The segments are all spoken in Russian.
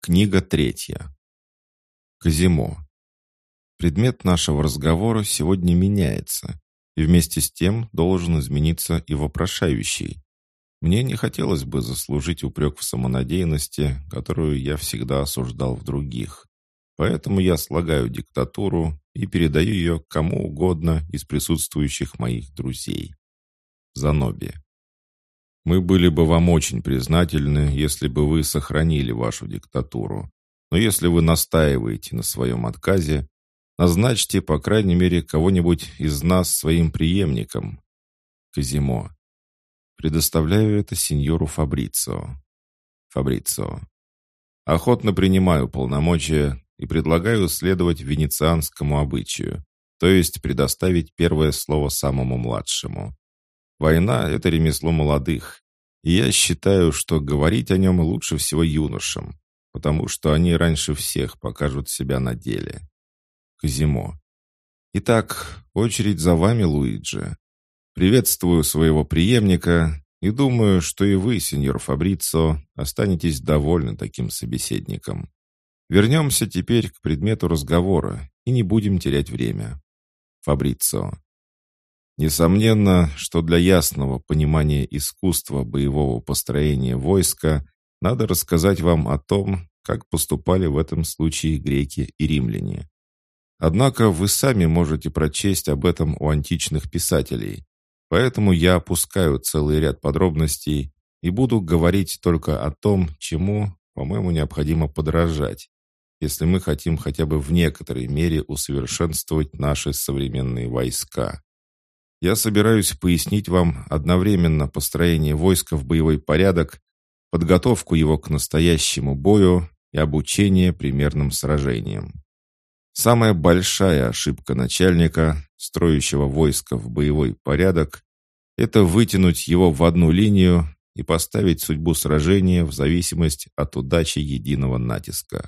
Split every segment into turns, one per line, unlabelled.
Книга 3. Казимо. Предмет нашего разговора сегодня меняется, и вместе с тем должен измениться и вопрошающий. Мне не хотелось бы заслужить упрек в самонадеянности, которую я всегда осуждал в других. Поэтому я слагаю диктатуру и передаю ее кому угодно из присутствующих моих друзей. Заноби. Мы были бы вам очень признательны, если бы вы сохранили вашу диктатуру. Но если вы настаиваете на своем отказе, назначьте, по крайней мере, кого-нибудь из нас своим преемником. Казимо. Предоставляю это сеньору Фабрицио. Фабрицио. Охотно принимаю полномочия и предлагаю следовать венецианскому обычаю, то есть предоставить первое слово самому младшему. Война — это ремесло молодых, и я считаю, что говорить о нем лучше всего юношам, потому что они раньше всех покажут себя на деле. Казимо. Итак, очередь за вами, Луиджи. Приветствую своего преемника и думаю, что и вы, сеньор Фабрицио, останетесь довольны таким собеседником. Вернемся теперь к предмету разговора и не будем терять время. Фабрицио. Несомненно, что для ясного понимания искусства боевого построения войска надо рассказать вам о том, как поступали в этом случае греки и римляне. Однако вы сами можете прочесть об этом у античных писателей, поэтому я опускаю целый ряд подробностей и буду говорить только о том, чему, по-моему, необходимо подражать, если мы хотим хотя бы в некоторой мере усовершенствовать наши современные войска. Я собираюсь пояснить вам одновременно построение войска в боевой порядок, подготовку его к настоящему бою и обучение примерным сражениям. Самая большая ошибка начальника, строящего войско в боевой порядок, это вытянуть его в одну линию и поставить судьбу сражения в зависимость от удачи единого натиска.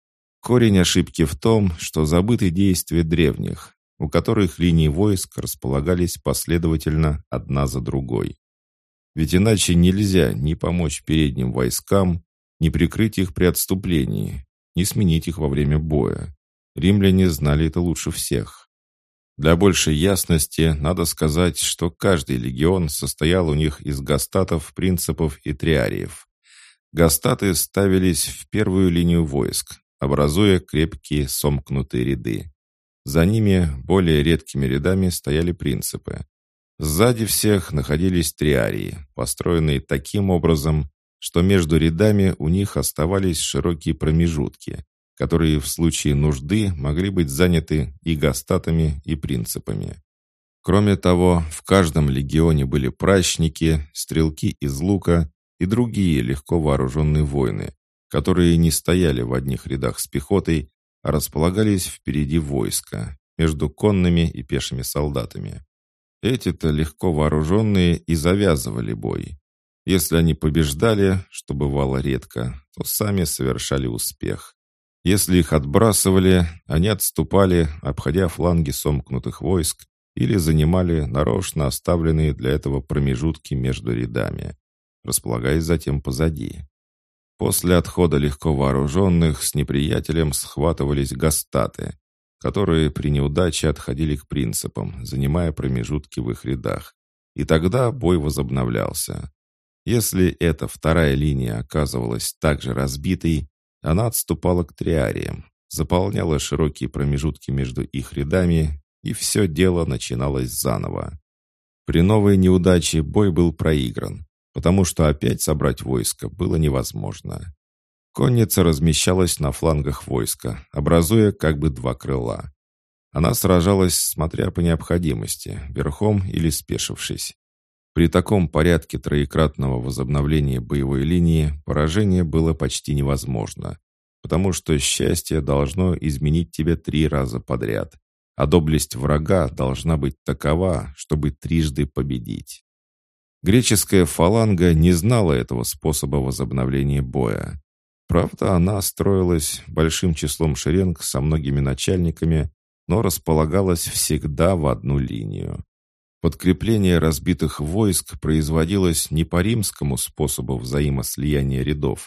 Корень ошибки в том, что забыты действия древних, у которых линии войск располагались последовательно одна за другой. Ведь иначе нельзя ни помочь передним войскам, ни прикрыть их при отступлении, ни сменить их во время боя. Римляне знали это лучше всех. Для большей ясности надо сказать, что каждый легион состоял у них из гастатов, принципов и триариев. Гастаты ставились в первую линию войск, образуя крепкие сомкнутые ряды. За ними более редкими рядами стояли принципы. Сзади всех находились триарии, построенные таким образом, что между рядами у них оставались широкие промежутки, которые в случае нужды могли быть заняты и гастатами, и принципами. Кроме того, в каждом легионе были пращники, стрелки из лука и другие легко вооруженные воины, которые не стояли в одних рядах с пехотой, а располагались впереди войска, между конными и пешими солдатами. Эти-то легко вооруженные и завязывали бой. Если они побеждали, что бывало редко, то сами совершали успех. Если их отбрасывали, они отступали, обходя фланги сомкнутых войск, или занимали нарочно оставленные для этого промежутки между рядами, располагаясь затем позади. После отхода легко вооруженных с неприятелем схватывались гастаты, которые при неудаче отходили к принципам, занимая промежутки в их рядах. И тогда бой возобновлялся. Если эта вторая линия оказывалась также разбитой, она отступала к триариям, заполняла широкие промежутки между их рядами, и все дело начиналось заново. При новой неудаче бой был проигран, потому что опять собрать войско было невозможно. Конница размещалась на флангах войска, образуя как бы два крыла. Она сражалась, смотря по необходимости, верхом или спешившись. При таком порядке троекратного возобновления боевой линии поражение было почти невозможно, потому что счастье должно изменить тебя 3 раза подряд, а доблесть врага должна быть такова, чтобы трижды победить. Греческая фаланга не знала этого способа возобновления боя. Правда, она строилась большим числом шеренг со многими начальниками, но располагалась всегда в одну линию. Подкрепление разбитых войск производилось не по римскому способу взаимослияния рядов,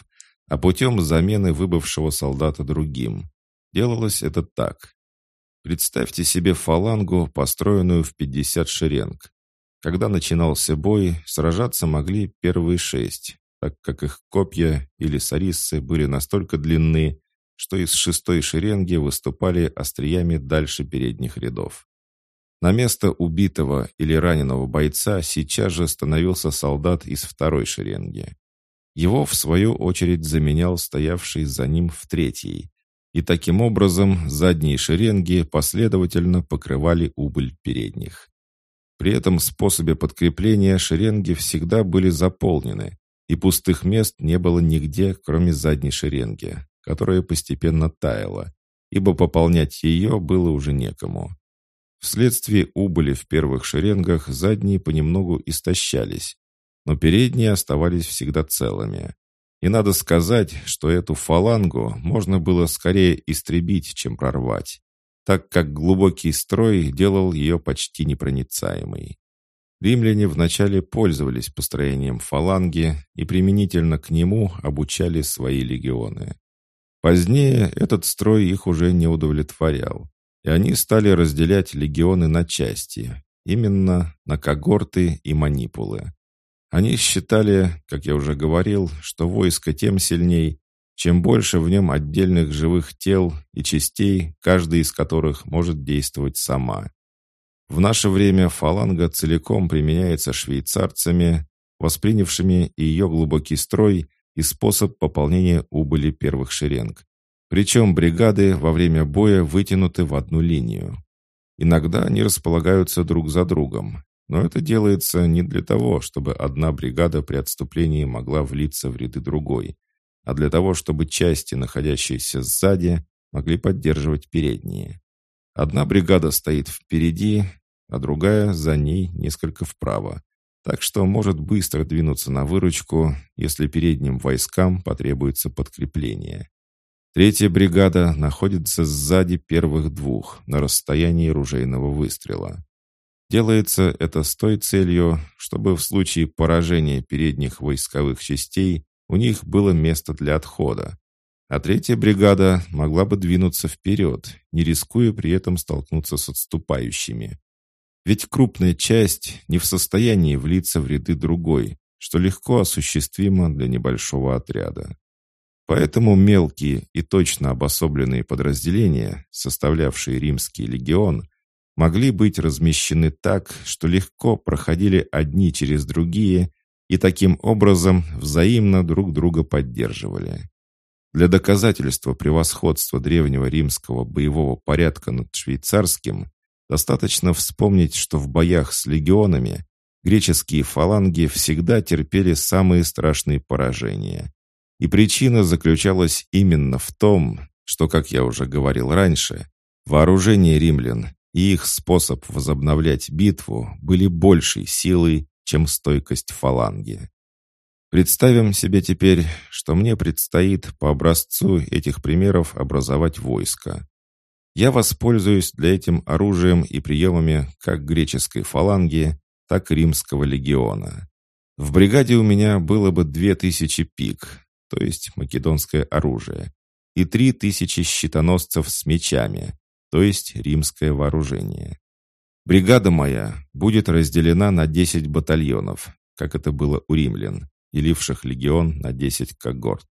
а путем замены выбывшего солдата другим. Делалось это так. Представьте себе фалангу, построенную в 50 шеренг. Когда начинался бой, сражаться могли первые 6, так как их копья или сариссы были настолько длинны, что из 6-й шеренги выступали остриями дальше передних рядов. На место убитого или раненого бойца сейчас же становился солдат из 2-й шеренги. Его, в свою очередь, заменял стоявший за ним в 3-й. И таким образом задние шеренги последовательно покрывали убыль передних. При этом способе подкрепления шеренги всегда были заполнены, и пустых мест не было нигде, кроме задней шеренги, которая постепенно таяла, ибо пополнять ее было уже некому. Вследствие убыли в первых шеренгах задние понемногу истощались, но передние оставались всегда целыми. И надо сказать, что эту фалангу можно было скорее истребить, чем прорвать, так как глубокий строй делал ее почти непроницаемой. Римляне вначале пользовались построением фаланги и применительно к нему обучали свои легионы. Позднее этот строй их уже не удовлетворял, и они стали разделять легионы на части, именно на когорты и манипулы. Они считали, как я уже говорил, что войско тем сильней, чем больше в нем отдельных живых тел и частей, каждая из которых может действовать сама. В наше время фаланга целиком применяется швейцарцами, воспринявшими ее глубокий строй и способ пополнения убыли первых шеренг. Причем бригады во время боя вытянуты в одну линию. Иногда они располагаются друг за другом, но это делается не для того, чтобы одна бригада при отступлении могла влиться в ряды другой, а для того, чтобы части, находящиеся сзади, могли поддерживать передние. Одна бригада стоит впереди, а другая за ней несколько вправо, так что может быстро двинуться на выручку, если передним войскам потребуется подкрепление. 3-я бригада находится сзади первых 2 на расстоянии ружейного выстрела. Делается это с той целью, чтобы в случае поражения передних войсковых частей у них было место для отхода, а 3-я бригада могла бы двинуться вперед, не рискуя при этом столкнуться с отступающими. Ведь крупная часть не в состоянии влиться в ряды другой, что легко осуществимо для небольшого отряда. Поэтому мелкие и точно обособленные подразделения, составлявшие римский легион, могли быть размещены так, что легко проходили одни через другие и таким образом взаимно друг друга поддерживали. Для доказательства превосходства древнего римского боевого порядка над швейцарским достаточно вспомнить, что в боях с легионами греческие фаланги всегда терпели самые страшные поражения. И причина заключалась именно в том, что, как я уже говорил раньше, вооружение римлян и их способ возобновлять битву были большей силой, чем стойкость фаланги. Представим себе теперь, что мне предстоит по образцу этих примеров образовать войско. Я воспользуюсь для этим оружием и приемами как греческой фаланги, так и римского легиона. В бригаде у меня было бы 2000 пик, то есть македонское оружие, и 3000 щитоносцев с мечами, то есть римское вооружение. Бригада моя будет разделена на 10 батальонов, как это было у римлян, деливших легион на 10 когорт.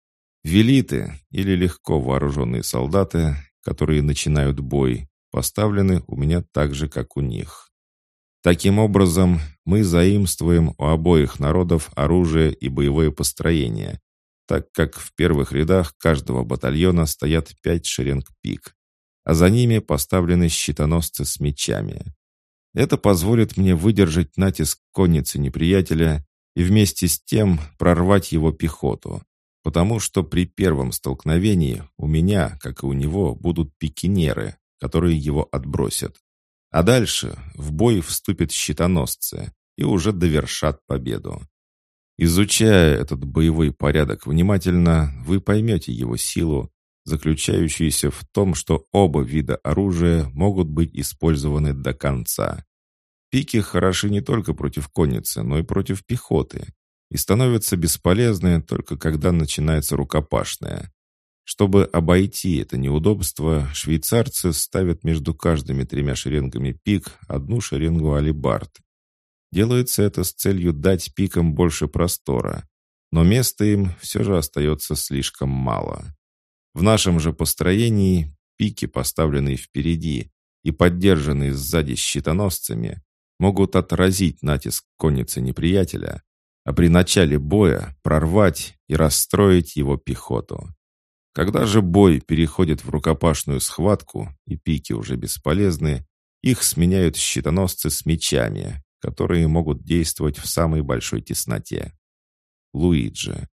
Велиты, или легко вооруженные солдаты, которые начинают бой, поставлены у меня так же, как у них. Таким образом, мы заимствуем у обоих народов оружие и боевое построение, так как в первых рядах каждого батальона стоят 5 шеренг пик, а за ними поставлены щитоносцы с мечами. Это позволит мне выдержать натиск конницы неприятеля и вместе с тем прорвать его пехоту, потому что при первом столкновении у меня, как и у него, будут пикинеры, которые его отбросят. А дальше в бой вступят щитоносцы и уже довершат победу. Изучая этот боевой порядок внимательно, вы поймете его силу, заключающуюся в том, что оба вида оружия могут быть использованы до конца. Пики хороши не только против конницы, но и против пехоты. и становятся бесполезны только когда начинается рукопашная. Чтобы обойти это неудобство, швейцарцы ставят между каждыми 3 шеренгами пик одну шеренгу алебард. Делается это с целью дать пикам больше простора, но места им все же остается слишком мало. В нашем же построении пики, поставленные впереди и поддержанные сзади щитоносцами, могут отразить натиск конницы неприятеля, а при начале боя прорвать и расстроить его пехоту. Когда же бой переходит в рукопашную схватку и пики уже бесполезны, их сменяют щитоносцы с мечами, которые могут действовать в самой большой тесноте. Луиджи.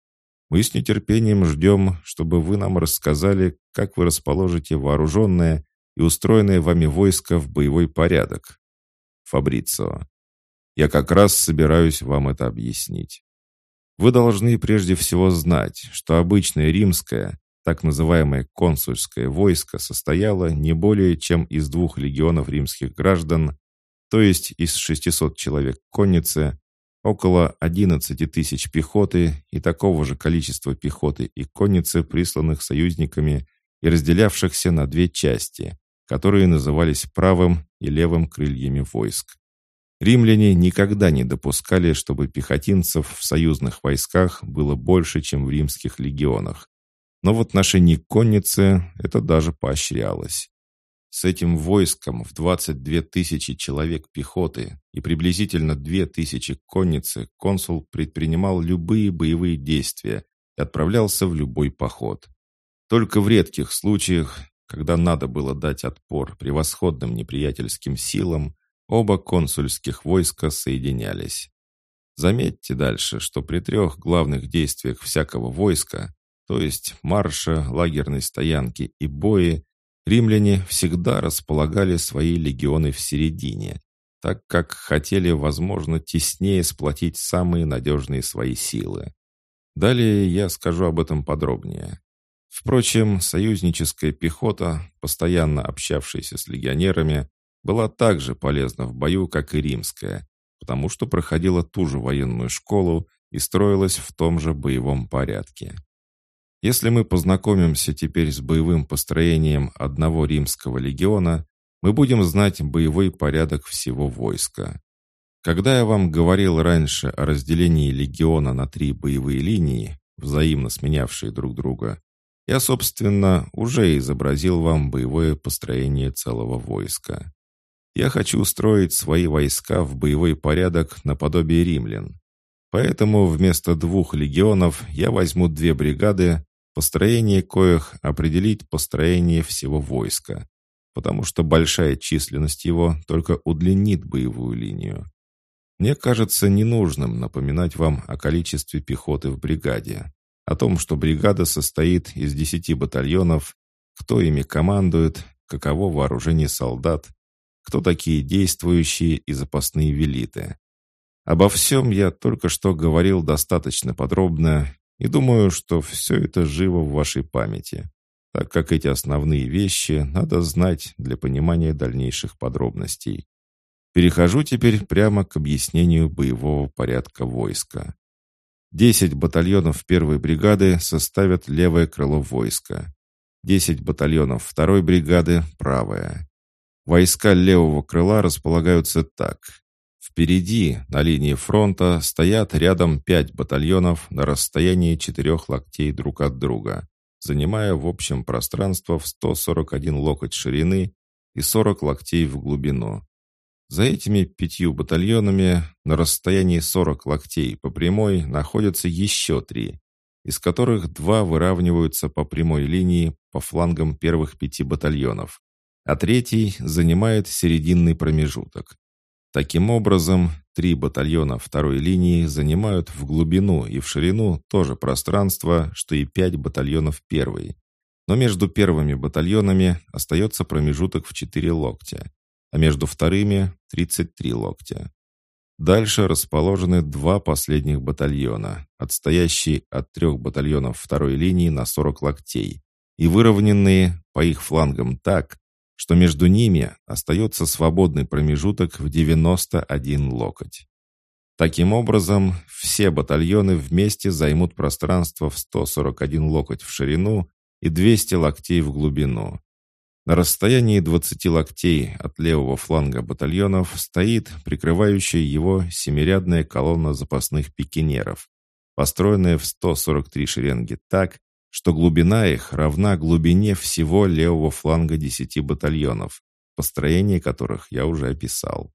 Мы с нетерпением ждем, чтобы вы нам рассказали, как вы расположите вооруженное и устроенное вами войско в боевой порядок. Фабрицио. Я как раз собираюсь вам это объяснить. Вы должны прежде всего знать, что обычное римское, так называемое консульское войско состояло не более чем из 2 легионов римских граждан, то есть из 600 человек конницы, около 11 тысяч пехоты и такого же количества пехоты и конницы, присланных союзниками и разделявшихся на 2 части, которые назывались правым и левым крыльями войск. Римляне никогда не допускали, чтобы пехотинцев в союзных войсках было больше, чем в римских легионах. Но в отношении конницы это даже поощрялось. С этим войском в 22 тысячи человек пехоты и приблизительно 2000 конницы консул предпринимал любые боевые действия и отправлялся в любой поход. Только в редких случаях, когда надо было дать отпор превосходным неприятельским силам, оба консульских войска соединялись. Заметьте дальше, что при 3 главных действиях всякого войска, то есть марша, лагерной стоянки и бои, римляне всегда располагали свои легионы в середине, так как хотели, возможно, теснее сплотить самые надежные свои силы. Далее я скажу об этом подробнее. Впрочем, союзническая пехота, постоянно общавшаяся с легионерами, была так же полезна в бою, как и римская, потому что проходила ту же военную школу и строилась в том же боевом порядке. Если мы познакомимся теперь с боевым построением одного римского легиона, мы будем знать боевой порядок всего войска. Когда я вам говорил раньше о разделении легиона на 3 боевые линии, взаимно сменявшие друг друга, я, собственно, уже изобразил вам боевое построение целого войска. Я хочу устроить свои войска в боевой порядок наподобие римлян. Поэтому вместо 2 легионов я возьму 2 бригады, построение коих определить построение всего войска, потому что большая численность его только удлинит боевую линию. Мне кажется ненужным напоминать вам о количестве пехоты в бригаде, о том, что бригада состоит из 10 батальонов, кто ими командует, каково вооружение солдат, кто такие действующие и запасные велиты. Обо всем я только что говорил достаточно подробно, и думаю, что все это живо в вашей памяти, так как эти основные вещи надо знать для понимания дальнейших подробностей. Перехожу теперь прямо к объяснению боевого порядка войска. 10 батальонов 1-й бригады составят левое крыло войска, 10 батальонов 2-й бригады – правое. Войска левого крыла располагаются так. Впереди, на линии фронта, стоят рядом 5 батальонов на расстоянии 4 локтей друг от друга, занимая в общем пространство в 141 локоть ширины и 40 локтей в глубину. За этими 5 батальонами на расстоянии 40 локтей по прямой находятся еще 3, из которых 2 выравниваются по прямой линии по флангам первых 5 батальонов, а 3 занимает серединный промежуток. Таким образом, 3 батальона 2-й линии занимают в глубину и в ширину то же пространство, что и 5 батальонов 1-й. Но между первыми батальонами остается промежуток в 4 локтя, а между вторыми – 33 локтя. Дальше расположены 2 последних батальона, отстоящие от 3 батальонов 2-й линии на 40 локтей, и выровненные по их флангам так, что между ними остается свободный промежуток в 91 локоть. Таким образом, все батальоны вместе займут пространство в 141 локоть в ширину и 200 локтей в глубину. На расстоянии 20 локтей от левого фланга батальонов стоит прикрывающая его семирядная колонна запасных пикинеров, построенная в 143 шеренги так, что глубина их равна глубине всего левого фланга 10 батальонов, построение которых я уже описал.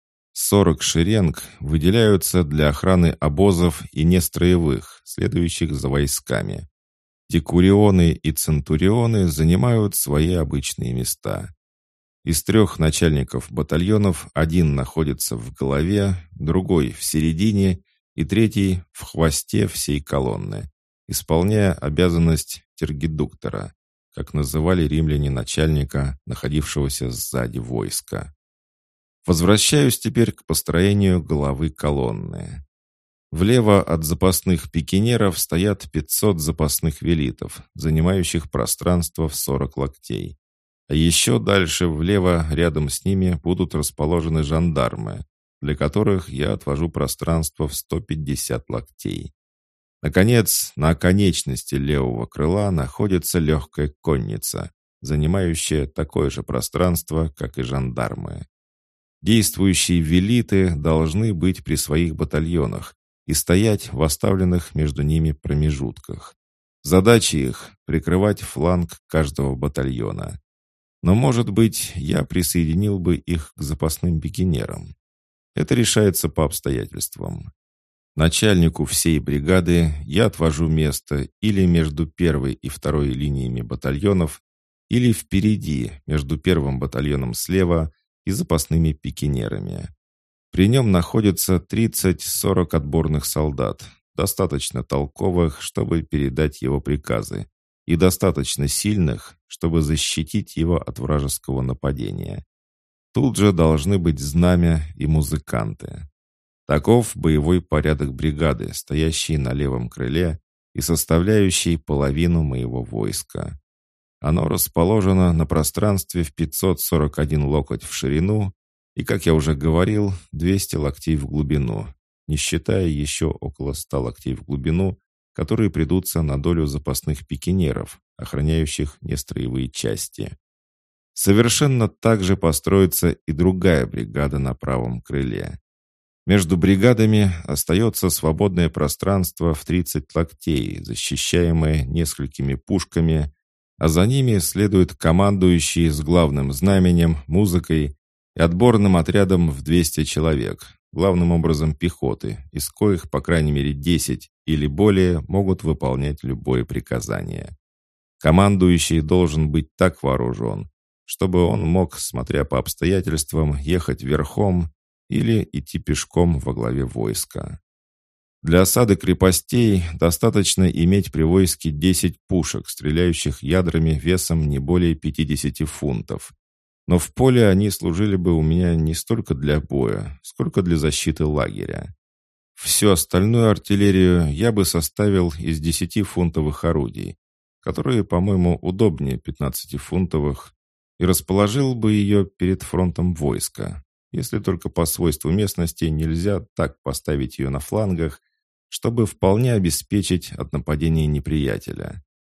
40 шеренг выделяются для охраны обозов и нестроевых, следующих за войсками. Декурионы и центурионы занимают свои обычные места. Из 3 начальников батальонов один находится в голове, другой в середине и третий в хвосте всей колонны, исполняя обязанность тергидуктора, как называли римляне начальника, находившегося сзади войска. Возвращаюсь теперь к построению головы колонны. Влево от запасных пикинеров стоят 500 запасных велитов, занимающих пространство в 40 локтей. А еще дальше влево рядом с ними будут расположены жандармы, для которых я отвожу пространство в 150 локтей. Наконец, на оконечности левого крыла находится легкая конница, занимающая такое же пространство, как и жандармы. Действующие велиты должны быть при своих батальонах и стоять в оставленных между ними промежутках. Задача их — прикрывать фланг каждого батальона. Но, может быть, я присоединил бы их к запасным пикинерам. Это решается по обстоятельствам. Начальнику всей бригады я отвожу место или между первой и второй линиями батальонов, или впереди, между первым батальоном слева и запасными пикинерами. При нем находится 30-40 отборных солдат, достаточно толковых, чтобы передать его приказы, и достаточно сильных, чтобы защитить его от вражеского нападения. Тут же должны быть знамя и музыканты. Таков боевой порядок бригады, стоящей на левом крыле и составляющей половину моего войска. Оно расположено на пространстве в 541 локоть в ширину и, как я уже говорил, 200 локтей в глубину, не считая еще около 100 локтей в глубину, которые придутся на долю запасных пикинеров, охраняющих нестроевые части. Совершенно так же построится и другая бригада на правом крыле. Между бригадами остается свободное пространство в 30 локтей, защищаемое несколькими пушками, а за ними следуют командующие с главным знаменем, музыкой и отборным отрядом в 200 человек, главным образом пехоты, из коих, по крайней мере, 10 или более могут выполнять любое приказание. Командующий должен быть так вооружен, чтобы он мог, смотря по обстоятельствам, ехать верхом или идти пешком во главе войска. Для осады крепостей достаточно иметь при войске 10 пушек, стреляющих ядрами весом не более 50 фунтов. Но в поле они служили бы у меня не столько для боя, сколько для защиты лагеря. Всю остальную артиллерию я бы составил из 10-фунтовых орудий, которые, по-моему, удобнее 15-фунтовых, и расположил бы ее перед фронтом войска, если только по свойству местности нельзя так поставить ее на флангах, чтобы вполне обеспечить от нападения неприятеля.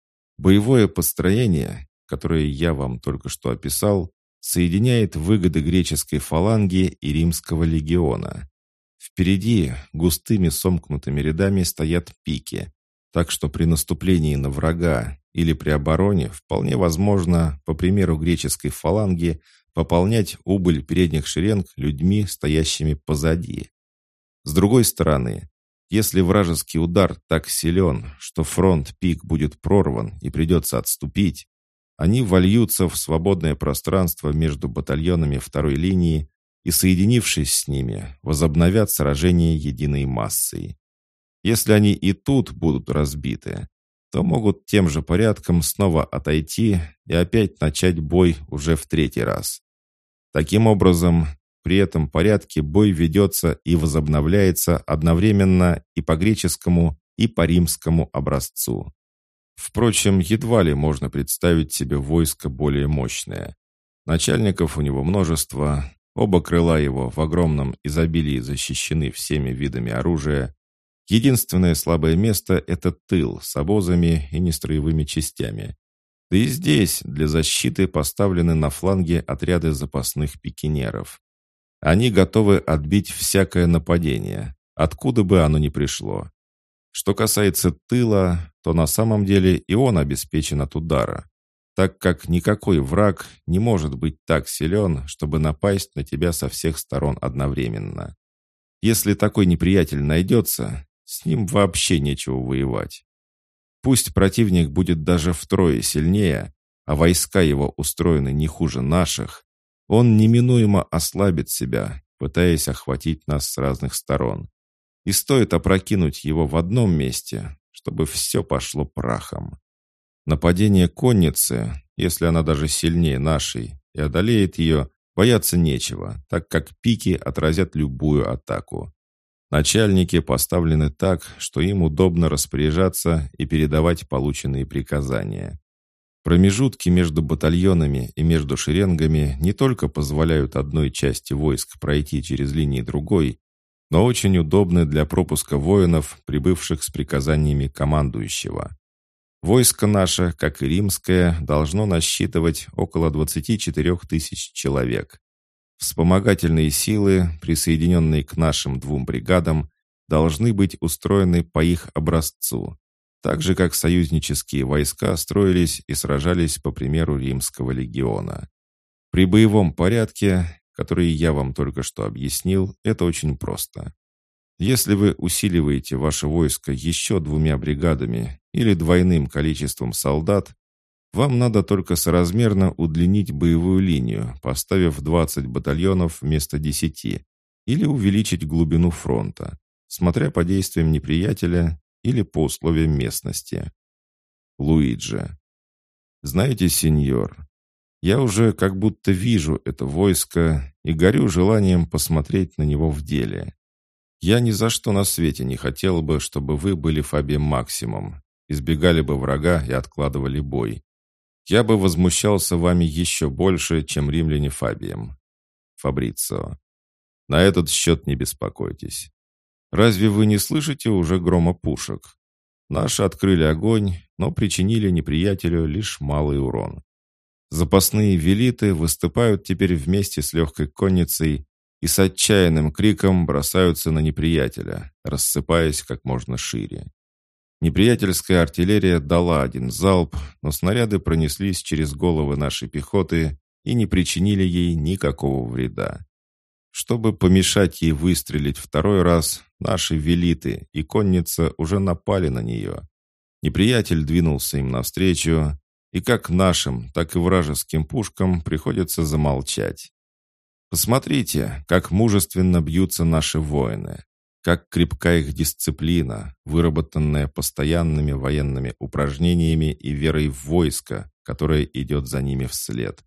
Боевое построение, которое я вам только что описал, соединяет выгоды греческой фаланги и римского легиона. Впереди густыми сомкнутыми рядами стоят пики, так что при наступлении на врага или при обороне вполне возможно, по примеру греческой фаланги, пополнять убыль передних шеренг людьми, стоящими позади. С другой стороны, если вражеский удар так силен, что фронт пик будет прорван и придется отступить, они вольются в свободное пространство между батальонами второй линии и, соединившись с ними, возобновят сражение единой массой. Если они и тут будут разбиты, то могут тем же порядком снова отойти и опять начать бой уже в 3-й раз. Таким образом, при этом порядке бой ведется и возобновляется одновременно и по греческому, и по римскому образцу. Впрочем, едва ли можно представить себе войско более мощное. Начальников у него множество, Оба крыла его в огромном изобилии защищены всеми видами оружия. Единственное слабое место — это тыл с обозами и нестроевыми частями. Да и здесь для защиты поставлены на фланге отряды запасных пикинеров. Они готовы отбить всякое нападение, откуда бы оно ни пришло. Что касается тыла, то на самом деле и он обеспечен от удара, так как никакой враг не может быть так силен, чтобы напасть на тебя со всех сторон одновременно. Если такой неприятель найдется, с ним вообще нечего воевать. Пусть противник будет даже втрое сильнее, а войска его устроены не хуже наших, он неминуемо ослабит себя, пытаясь охватить нас с разных сторон. И стоит опрокинуть его в одном месте, чтобы все пошло прахом. Нападение конницы, если она даже сильнее нашей, и одолеет ее, бояться нечего, так как пики отразят любую атаку. Начальники поставлены так, что им удобно распоряжаться и передавать полученные приказания. Промежутки между батальонами и между шеренгами не только позволяют одной части войск пройти через линии другой, но очень удобны для пропуска воинов, прибывших с приказаниями командующего. Войско наше, как и римское, должно насчитывать около 24 тысяч человек. Вспомогательные силы, присоединенные к нашим 2 бригадам, должны быть устроены по их образцу, так же, как союзнические войска строились и сражались по примеру римского легиона. При боевом порядке, который я вам только что объяснил, это очень просто. Если вы усиливаете ваше войско еще 2 бригадами или двойным количеством солдат, вам надо только соразмерно удлинить боевую линию, поставив 20 батальонов вместо 10, или увеличить глубину фронта, смотря по действиям неприятеля или по условиям местности. Луиджи. Знаете, сеньор, я уже как будто вижу это войско и горю желанием посмотреть на него в деле. Я ни за что на свете не хотел бы, чтобы вы были Фабием Максимом, избегали бы врага и откладывали бой. Я бы возмущался вами еще больше, чем римляне Фабием. Фабрицио. На этот счет не беспокойтесь. Разве вы не слышите уже грома пушек? Наши открыли огонь, но причинили неприятелю лишь малый урон. Запасные велиты выступают теперь вместе с легкой конницей и с отчаянным криком бросаются на неприятеля, рассыпаясь как можно шире. Неприятельская артиллерия дала один залп, но снаряды пронеслись через головы нашей пехоты и не причинили ей никакого вреда. Чтобы помешать ей выстрелить второй раз, наши велиты и конница уже напали на нее. Неприятель двинулся им навстречу, и как нашим, так и вражеским пушкам приходится замолчать. Посмотрите, как мужественно бьются наши воины. Как крепка их дисциплина, выработанная постоянными военными упражнениями и верой в войско, которое идет за ними вслед.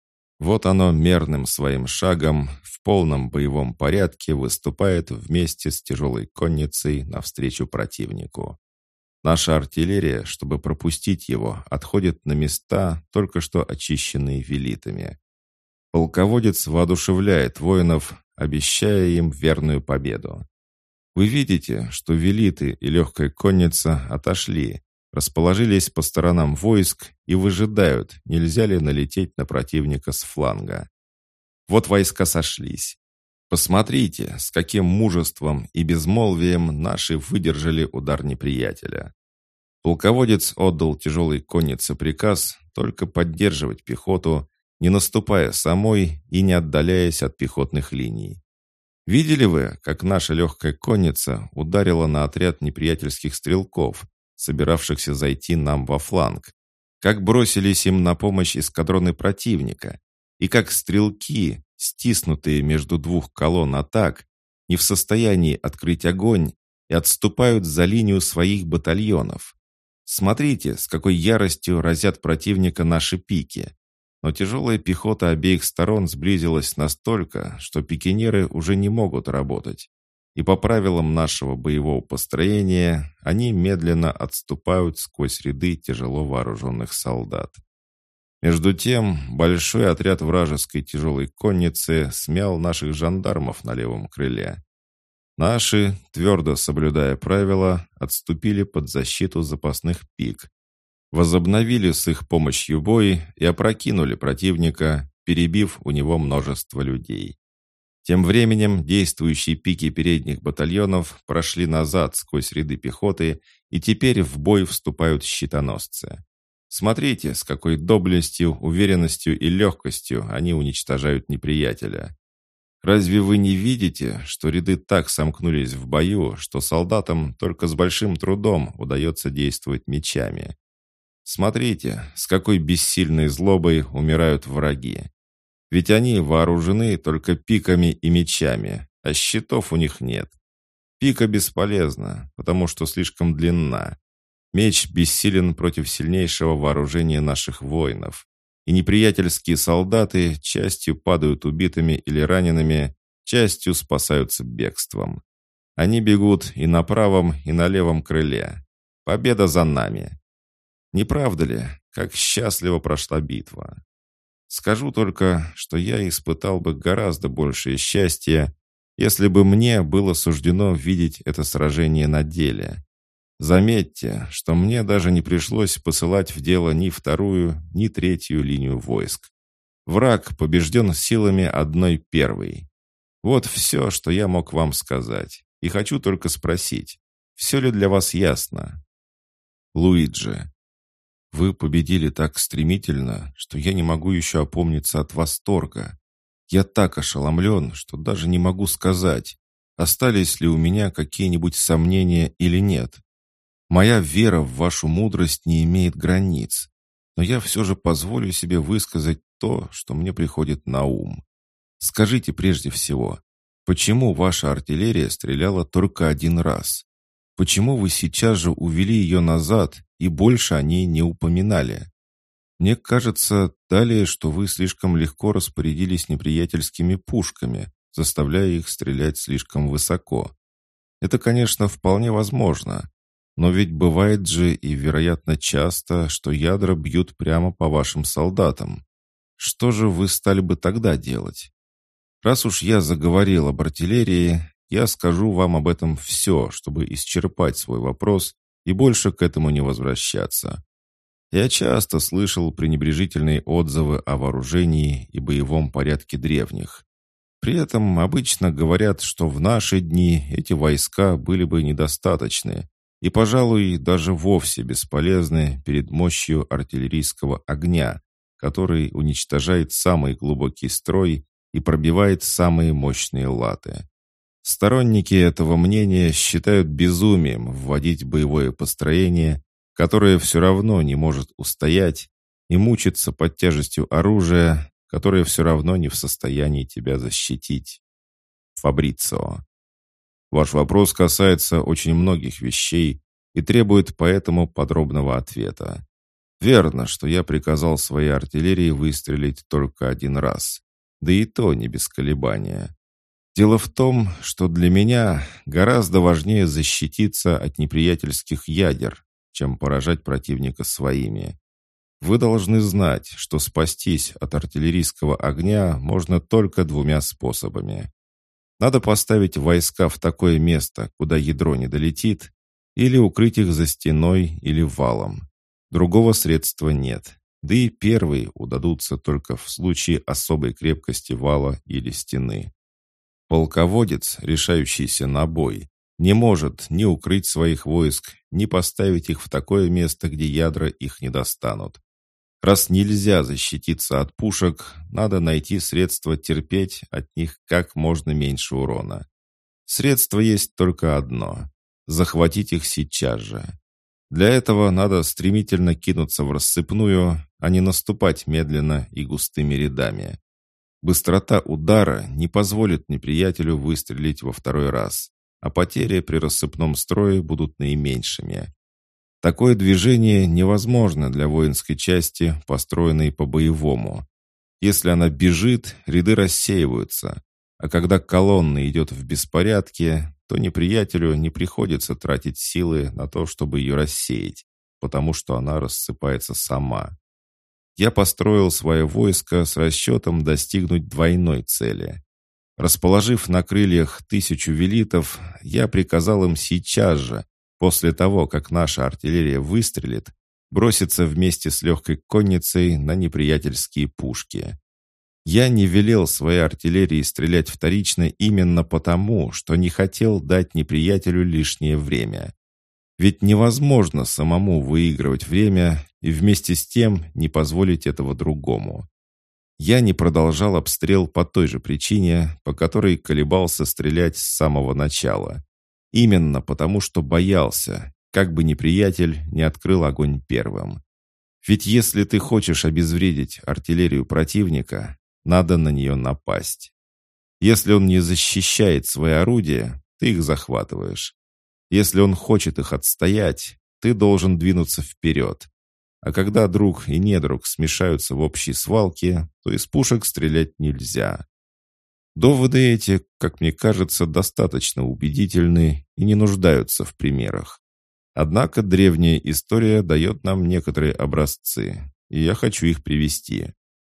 Вот оно мерным своим шагом, в полном боевом порядке выступает вместе с тяжелой конницей навстречу противнику. Наша артиллерия, чтобы пропустить его, отходит на места, только что очищенные велитами. Полководец воодушевляет воинов, обещая им верную победу. Вы видите, что велиты и легкая конница отошли, расположились по сторонам войск и выжидают, нельзя ли налететь на противника с фланга. Вот войска сошлись. Посмотрите, с каким мужеством и безмолвием наши выдержали удар неприятеля. Полководец отдал тяжелой коннице приказ только поддерживать пехоту, не наступая самой и не отдаляясь от пехотных линий. Видели вы, как наша легкая конница ударила на отряд неприятельских стрелков, собиравшихся зайти нам во фланг? Как бросились им на помощь эскадроны противника? И как стрелки, стиснутые между 2 колонн атак, не в состоянии открыть огонь и отступают за линию своих батальонов? Смотрите, с какой яростью разят противника наши пики. Но тяжелая пехота обеих сторон сблизилась настолько, что пикинеры уже не могут работать. И по правилам нашего боевого построения они медленно отступают сквозь ряды тяжело вооруженных солдат. Между тем, большой отряд вражеской тяжелой конницы смял наших жандармов на левом крыле. Наши, твердо соблюдая правила, отступили под защиту запасных пик, возобновили с их помощью бой и опрокинули противника, перебив у него множество людей. Тем временем действующие пики передних батальонов прошли назад сквозь ряды пехоты, и теперь в бой вступают щитоносцы. Смотрите, с какой доблестью, уверенностью и легкостью они уничтожают неприятеля. Разве вы не видите, что ряды так сомкнулись в бою, что солдатам только с большим трудом удается действовать мечами? Смотрите, с какой бессильной злобой умирают враги. Ведь они вооружены только пиками и мечами, а щитов у них нет. Пика бесполезна, потому что слишком длинна. Меч бессилен против сильнейшего вооружения наших воинов. И неприятельские солдаты частью падают убитыми или ранеными, частью спасаются бегством. Они бегут и на правом, и на левом крыле. Победа за нами. Не правда ли, как счастливо прошла битва? Скажу только, что я испытал бы гораздо большее счастье, если бы мне было суждено видеть это сражение на деле. Заметьте, что мне даже не пришлось посылать в дело ни вторую, ни третью линию войск. Враг побежден силами одной первой. Вот все, что я мог вам сказать. И хочу только спросить, все ли для вас ясно? Луиджи. Вы победили так стремительно, что я не могу еще опомниться от восторга. Я так ошеломлен, что даже не могу сказать, остались ли у меня какие-нибудь сомнения или нет. Моя вера в вашу мудрость не имеет границ, но я все же позволю себе высказать то, что мне приходит на ум. Скажите прежде всего, почему ваша артиллерия стреляла только один раз? Почему вы сейчас же увели ее назад и больше о ней не упоминали? Мне кажется, далее, что вы слишком легко распорядились неприятельскими пушками, заставляя их стрелять слишком высоко. Это, конечно, вполне возможно, но ведь бывает же и, вероятно, часто, что ядра бьют прямо по вашим солдатам. Что же вы стали бы тогда делать? Раз уж я заговорил об артиллерии, я скажу вам об этом все, чтобы исчерпать свой вопрос и больше к этому не возвращаться. Я часто слышал пренебрежительные отзывы о вооружении и боевом порядке древних. При этом обычно говорят, что в наши дни эти войска были бы недостаточны и, пожалуй, даже вовсе бесполезны перед мощью артиллерийского огня, который уничтожает самый глубокий строй и пробивает самые мощные латы. Сторонники этого мнения считают безумием вводить боевое построение, которое все равно не может устоять и мучиться под тяжестью оружия, которое все равно не в состоянии тебя защитить. Фабрицио. Ваш вопрос касается очень многих вещей и требует поэтому подробного ответа. Верно, что я приказал своей артиллерии выстрелить только один раз, да и то не без колебания. Дело в том, что для меня гораздо важнее защититься от неприятельских ядер, чем поражать противника своими. Вы должны знать, что спастись от артиллерийского огня можно только двумя способами. Надо поставить войска в такое место, куда ядро не долетит, или укрыть их за стеной или валом. Другого средства нет, да и первые удадутся только в случае особой крепкости вала или стены. Полководец, решающийся на бой, не может ни укрыть своих войск, ни поставить их в такое место, где ядра их не достанут. Раз нельзя защититься от пушек, надо найти средства терпеть от них как можно меньше урона. Средство есть только одно – захватить их сейчас же. Для этого надо стремительно кинуться в рассыпную, а не наступать медленно и густыми рядами. Быстрота удара не позволит неприятелю выстрелить во второй раз, а потери при рассыпном строе будут наименьшими. Такое движение невозможно для воинской части, построенной по-боевому. Если она бежит, ряды рассеиваются, а когда колонна идет в беспорядке, то неприятелю не приходится тратить силы на то, чтобы ее рассеять, потому что она рассыпается сама. Я построил свое войско с расчетом достигнуть двойной цели. Расположив на крыльях 1000 велитов, я приказал им сейчас же, после того, как наша артиллерия выстрелит, броситься вместе с легкой конницей на неприятельские пушки. Я не велел своей артиллерии стрелять вторично именно потому, что не хотел дать неприятелю лишнее время. Ведь невозможно самому выигрывать время и вместе с тем не позволить этого другому. Я не продолжал обстрел по той же причине, по которой колебался стрелять с самого начала. Именно потому, что боялся, как бы неприятель не открыл огонь первым. Ведь если ты хочешь обезвредить артиллерию противника, надо на нее напасть. Если он не защищает свои орудия, ты их захватываешь. Если он хочет их отстоять, ты должен двинуться вперед. А когда друг и недруг смешаются в общей свалке, то из пушек стрелять нельзя. Доводы эти, как мне кажется, достаточно убедительны и не нуждаются в примерах. Однако древняя история дает нам некоторые образцы, и я хочу их привести.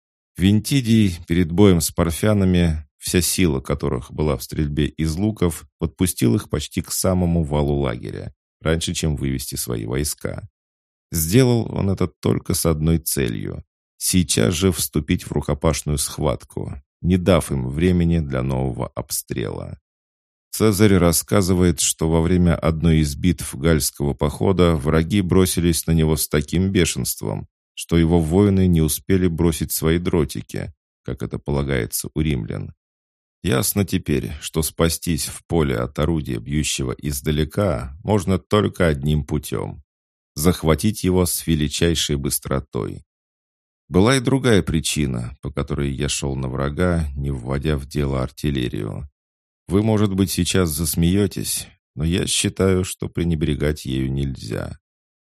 Вентидий перед боем с парфянами, вся сила которых была в стрельбе из луков, подпустил их почти к самому валу лагеря, раньше, чем вывести свои войска. Сделал он это только с одной целью – сейчас же вступить в рукопашную схватку, не дав им времени для нового обстрела. Цезарь рассказывает, что во время одной из битв Гальского похода враги бросились на него с таким бешенством, что его воины не успели бросить свои дротики, как это полагается у римлян. Ясно теперь, что спастись в поле от орудия, бьющего издалека, можно только одним путем – захватить его с величайшей быстротой. Была и другая причина, по которой я шел на врага, не вводя в дело артиллерию. Вы, может быть, сейчас засмеетесь, но я считаю, что пренебрегать ею нельзя.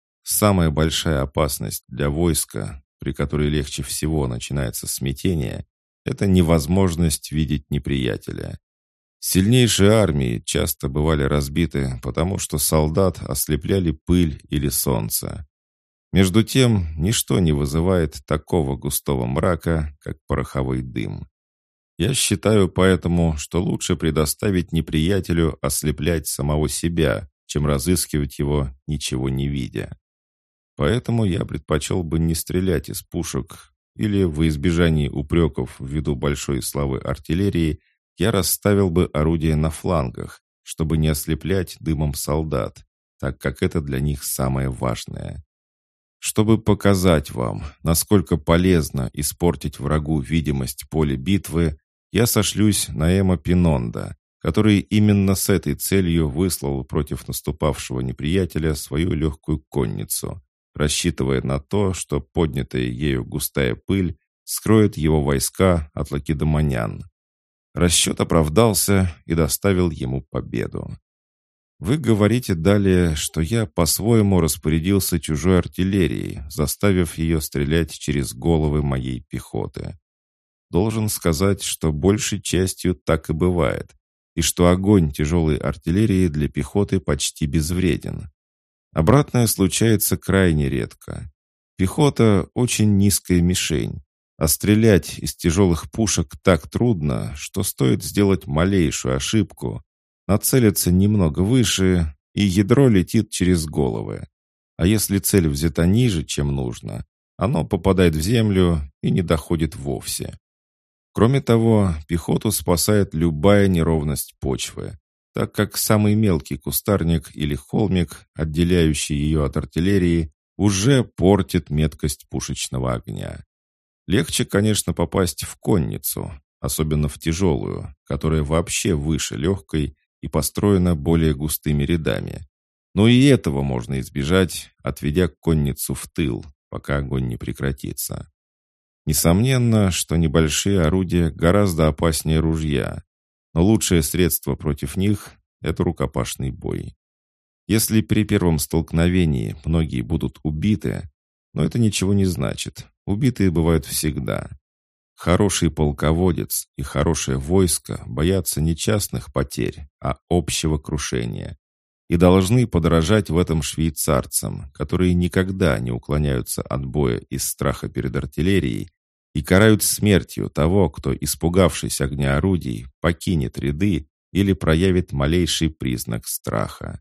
Самая большая опасность для войска, при которой легче всего начинается смятение, это невозможность видеть неприятеля. Сильнейшие армии часто бывали разбиты, потому что солдат ослепляли пыль или солнце. Между тем, ничто не вызывает такого густого мрака, как пороховой дым. Я считаю поэтому, что лучше предоставить неприятелю ослеплять самого себя, чем разыскивать его, ничего не видя. Поэтому я предпочел бы не стрелять из пушек, или во избежании упреков ввиду большой славы артиллерии я расставил бы орудия на флангах, чтобы не ослеплять дымом солдат, так как это для них самое важное. Чтобы показать вам, насколько полезно испортить врагу видимость поля битвы, я сошлюсь на Эма Пинонда, который именно с этой целью выслал против наступавшего неприятеля свою легкую конницу, рассчитывая на то, что поднятая ею густая пыль скроет его войска от лакедемонян. Расчет оправдался и доставил ему победу. Вы говорите далее, что я по-своему распорядился чужой артиллерией, заставив ее стрелять через головы моей пехоты. Должен сказать, что большей частью так и бывает, и что огонь тяжелой артиллерии для пехоты почти безвреден. Обратное случается крайне редко. Пехота – очень низкая мишень, а стрелять из тяжелых пушек так трудно, что стоит сделать малейшую ошибку, нацелиться немного выше, и ядро летит через головы. А если цель взята ниже, чем нужно, оно попадает в землю и не доходит вовсе. Кроме того, пехоту спасает любая неровность почвы, так как самый мелкий кустарник или холмик, отделяющий ее от артиллерии, уже портит меткость пушечного огня. Легче, конечно, попасть в конницу, особенно в тяжелую, которая вообще выше легкой и построена более густыми рядами. Но и этого можно избежать, отведя конницу в тыл, пока огонь не прекратится. Несомненно, что небольшие орудия гораздо опаснее ружья, но лучшее средство против них – это рукопашный бой. Если при первом столкновении многие будут убиты, но это ничего не значит, убитые бывают всегда. Хороший полководец и хорошее войско боятся не частных потерь, а общего крушения. и должны подражать в этом швейцарцам, которые никогда не уклоняются от боя из страха перед артиллерией и карают смертью того, кто, испугавшись огня орудий, покинет ряды или проявит малейший признак страха.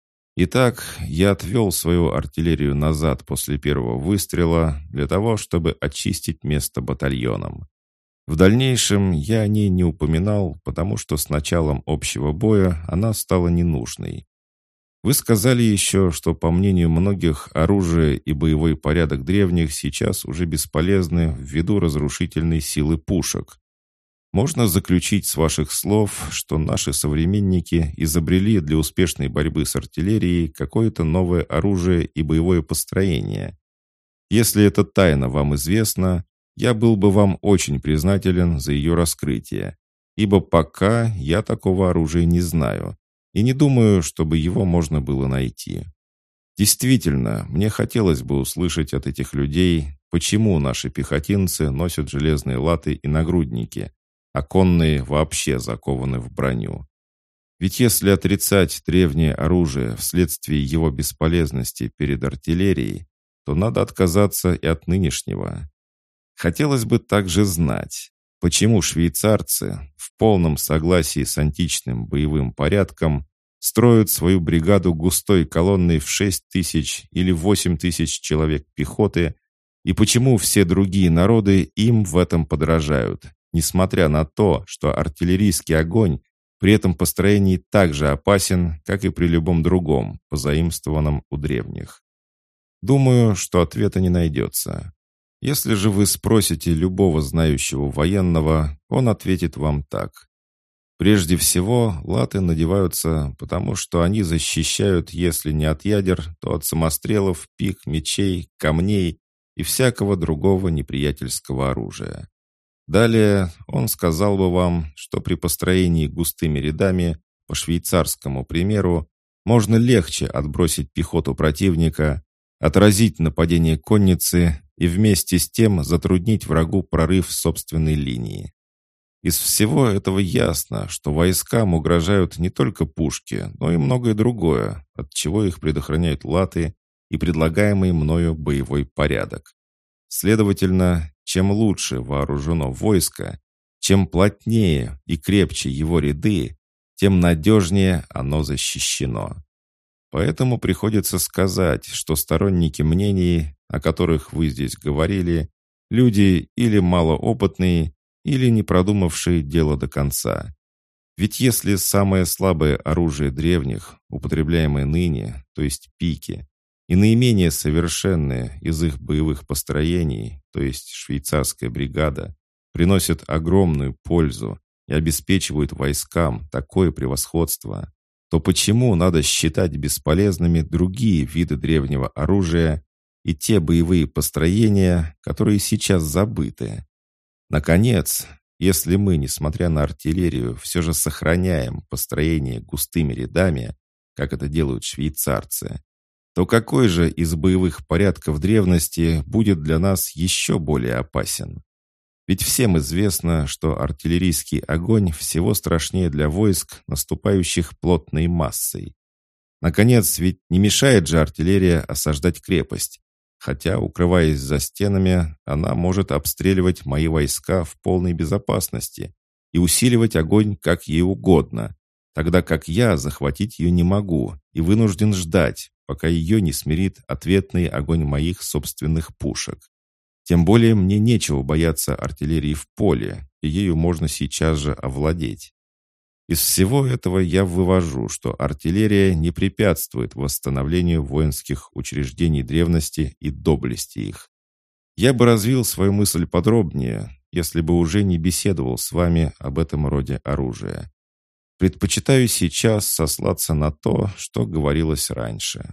Итак, я отвел свою артиллерию назад после первого выстрела для того, чтобы очистить место батальонам. В дальнейшем я о ней не упоминал, потому что с началом общего боя она стала ненужной. Вы сказали еще, что, по мнению многих, оружие и боевой порядок древних сейчас уже бесполезны ввиду разрушительной силы пушек. Можно заключить с ваших слов, что наши современники изобрели для успешной борьбы с артиллерией какое-то новое оружие и боевое построение. Если эта тайна вам известна, я был бы вам очень признателен за ее раскрытие, ибо пока я такого оружия не знаю и не думаю, чтобы его можно было найти. Действительно, мне хотелось бы услышать от этих людей, почему наши пехотинцы носят железные латы и нагрудники, а конные вообще закованы в броню. Ведь если отрицать древнее оружие вследствие его бесполезности перед артиллерией, то надо отказаться и от нынешнего. Хотелось бы также знать, почему швейцарцы в полном согласии с античным боевым порядком строят свою бригаду густой колонной в 6 тысяч или 8 тысяч человек пехоты, и почему все другие народы им в этом подражают, несмотря на то, что артиллерийский огонь при этом построении так же опасен, как и при любом другом, позаимствованном у древних. Думаю, что ответа не найдется. Если же вы спросите любого знающего военного, он ответит вам так. Прежде всего, латы надеваются, потому что они защищают, если не от ядер, то от самострелов, пик, мечей, камней и всякого другого неприятельского оружия. Далее он сказал бы вам, что при построении густыми рядами, по швейцарскому примеру, можно легче отбросить пехоту противника, отразить нападение конницы и вместе с тем затруднить врагу прорыв собственной линии. Из всего этого ясно, что войскам угрожают не только пушки, но и многое другое, от чего их предохраняют латы и предлагаемый мною боевой порядок. Следовательно, чем лучше вооружено войско, чем плотнее и крепче его ряды, тем надежнее оно защищено. Поэтому приходится сказать, что сторонники мнений, о которых вы здесь говорили, люди или малоопытные, или не продумавшие дело до конца. Ведь если самое слабое оружие древних, употребляемое ныне, то есть пики, и наименее совершенное из их боевых построений, то есть швейцарская бригада, приносит огромную пользу и обеспечивают войскам такое превосходство, то почему надо считать бесполезными другие виды древнего оружия и те боевые построения, которые сейчас забыты? Наконец, если мы, несмотря на артиллерию, все же сохраняем построение густыми рядами, как это делают швейцарцы, то какой же из боевых порядков древности будет для нас еще более опасен? Ведь всем известно, что артиллерийский огонь всего страшнее для войск, наступающих плотной массой. Наконец, ведь не мешает же артиллерия осаждать крепость, хотя, укрываясь за стенами, она может обстреливать мои войска в полной безопасности и усиливать огонь как ей угодно, тогда как я захватить ее не могу и вынужден ждать, пока ее не смирит ответный огонь моих собственных пушек. Тем более мне нечего бояться артиллерии в поле, и ею можно сейчас же овладеть. Из всего этого я вывожу, что артиллерия не препятствует восстановлению воинских учреждений древности и доблести их. Я бы развил свою мысль подробнее, если бы уже не беседовал с вами об этом роде оружия. Предпочитаю сейчас сослаться на то, что говорилось раньше.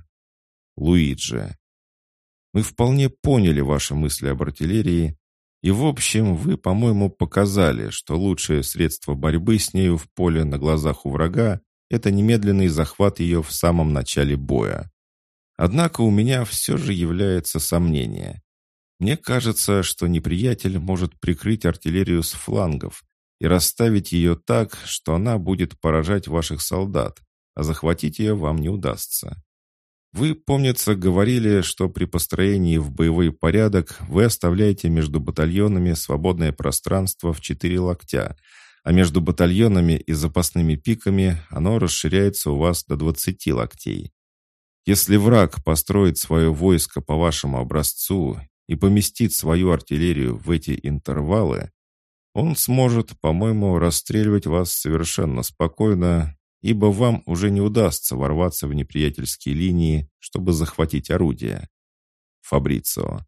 Луиджи. Мы вполне поняли ваши мысли об артиллерии, и в общем вы, по-моему, показали, что лучшее средство борьбы с нею в поле на глазах у врага – это немедленный захват ее в самом начале боя. Однако у меня все же является сомнение. Мне кажется, что неприятель может прикрыть артиллерию с флангов и расставить ее так, что она будет поражать ваших солдат, а захватить ее вам не удастся. Вы, помнится, говорили, что при построении в боевой порядок вы оставляете между батальонами свободное пространство в 4 локтя, а между батальонами и запасными пиками оно расширяется у вас до 20 локтей. Если враг построит свое войско по вашему образцу и поместит свою артиллерию в эти интервалы, он сможет, по-моему, расстреливать вас совершенно спокойно, ибо вам уже не удастся ворваться в неприятельские линии, чтобы захватить орудия. Фабрицио.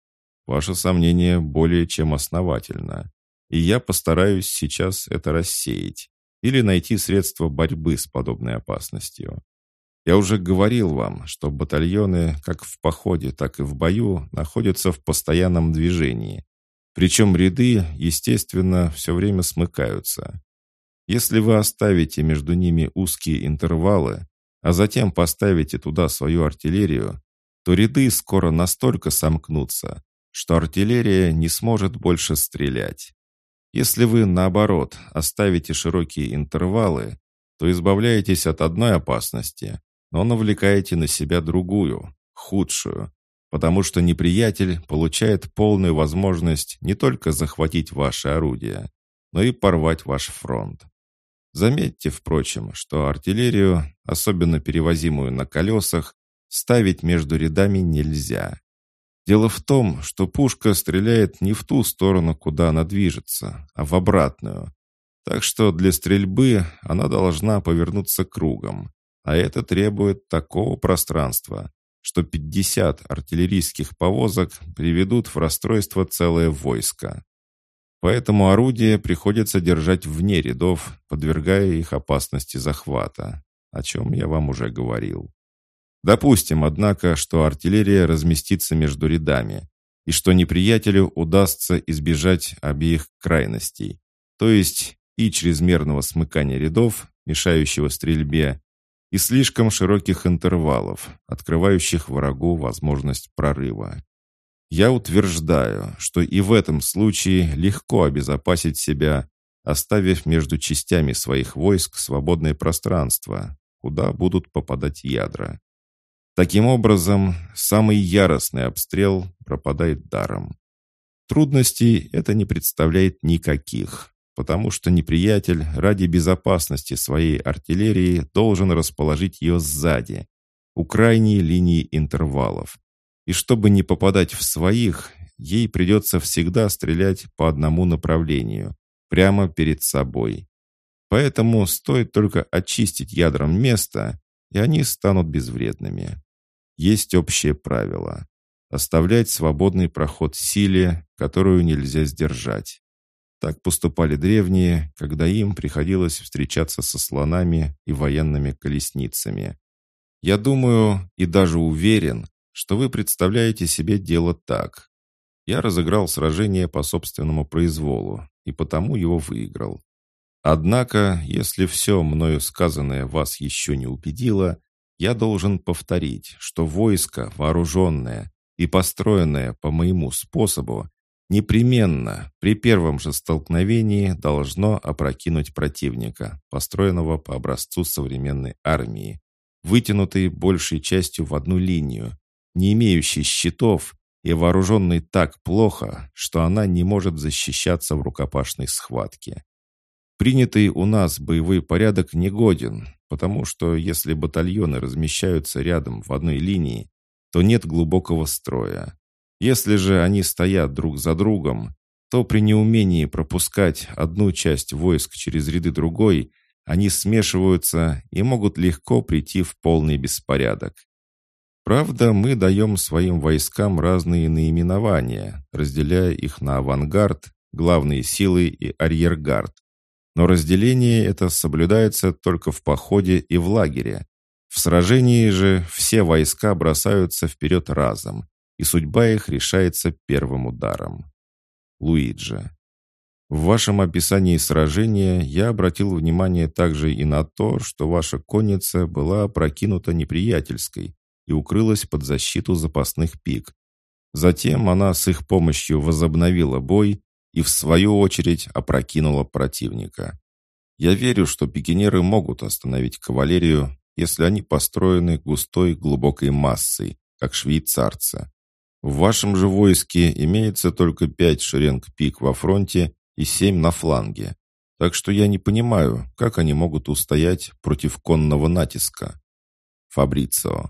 Ваше сомнение более чем основательно, и я постараюсь сейчас это рассеять или найти средства борьбы с подобной опасностью. Я уже говорил вам, что батальоны как в походе, так и в бою находятся в постоянном движении. Причем ряды, естественно, все время смыкаются. Если вы оставите между ними узкие интервалы, а затем поставите туда свою артиллерию, то ряды скоро настолько сомкнутся, что артиллерия не сможет больше стрелять. Если вы, наоборот, оставите широкие интервалы, то избавляетесь от одной опасности, но навлекаете на себя другую, худшую, потому что неприятель получает полную возможность не только захватить ваши орудия, но и порвать ваш фронт. Заметьте, впрочем, что артиллерию, особенно перевозимую на колесах, ставить между рядами нельзя. Дело в том, что пушка стреляет не в ту сторону, куда она движется, а в обратную. Так что для стрельбы она должна повернуться кругом, а это требует такого пространства, что 50 артиллерийских повозок приведут в расстройство целое войско. Поэтому орудия приходится держать вне рядов, подвергая их опасности захвата, о чем я вам уже говорил. Допустим, однако, что артиллерия разместится между рядами, и что неприятелю удастся избежать обеих крайностей, то есть и чрезмерного смыкания рядов, мешающего стрельбе, и слишком широких интервалов, открывающих врагу возможность прорыва. Я утверждаю, что и в этом случае легко обезопасить себя, оставив между частями своих войск свободное пространство, куда будут попадать ядра. Таким образом, самый яростный обстрел пропадает даром. Трудностей это не представляет никаких, потому что неприятель ради безопасности своей артиллерии должен расположить ее сзади, у крайней линии интервалов. И чтобы не попадать в своих, ей придется всегда стрелять по одному направлению, прямо перед собой. Поэтому стоит только очистить ядром место, и они станут безвредными. Есть общее правило – оставлять свободный проход силе, которую нельзя сдержать. Так поступали древние, когда им приходилось встречаться со слонами и военными колесницами. Я думаю и даже уверен, что вы представляете себе дело так. Я разыграл сражение по собственному произволу, и потому его выиграл. Однако, если все мною сказанное вас еще не убедило, я должен повторить, что войско, вооруженное и построенное по моему способу, непременно при первом же столкновении должно опрокинуть противника, построенного по образцу современной армии, вытянутой большей частью в одну линию, не имеющий щитов и вооруженный так плохо, что она не может защищаться в рукопашной схватке. Принятый у нас боевой порядок негоден, потому что если батальоны размещаются рядом в одной линии, то нет глубокого строя. Если же они стоят друг за другом, то при неумении пропускать одну часть войск через ряды другой, они смешиваются и могут легко прийти в полный беспорядок. Правда, мы даем своим войскам разные наименования, разделяя их на авангард, главные силы и арьергард. Но разделение это соблюдается только в походе и в лагере. В сражении же все войска бросаются вперед разом, и судьба их решается первым ударом. Луиджи. В вашем описании сражения я обратил внимание также и на то, что ваша конница была опрокинута неприятельской и укрылась под защиту запасных пик. Затем она с их помощью возобновила бой и в свою очередь опрокинула противника. Я верю, что пикинеры могут остановить кавалерию, если они построены густой глубокой массой, как швейцарцы. В вашем же войске имеется только 5 шеренг пик во фронте и 7 на фланге. Так что я не понимаю, как они могут устоять против конного натиска. Фабрицио.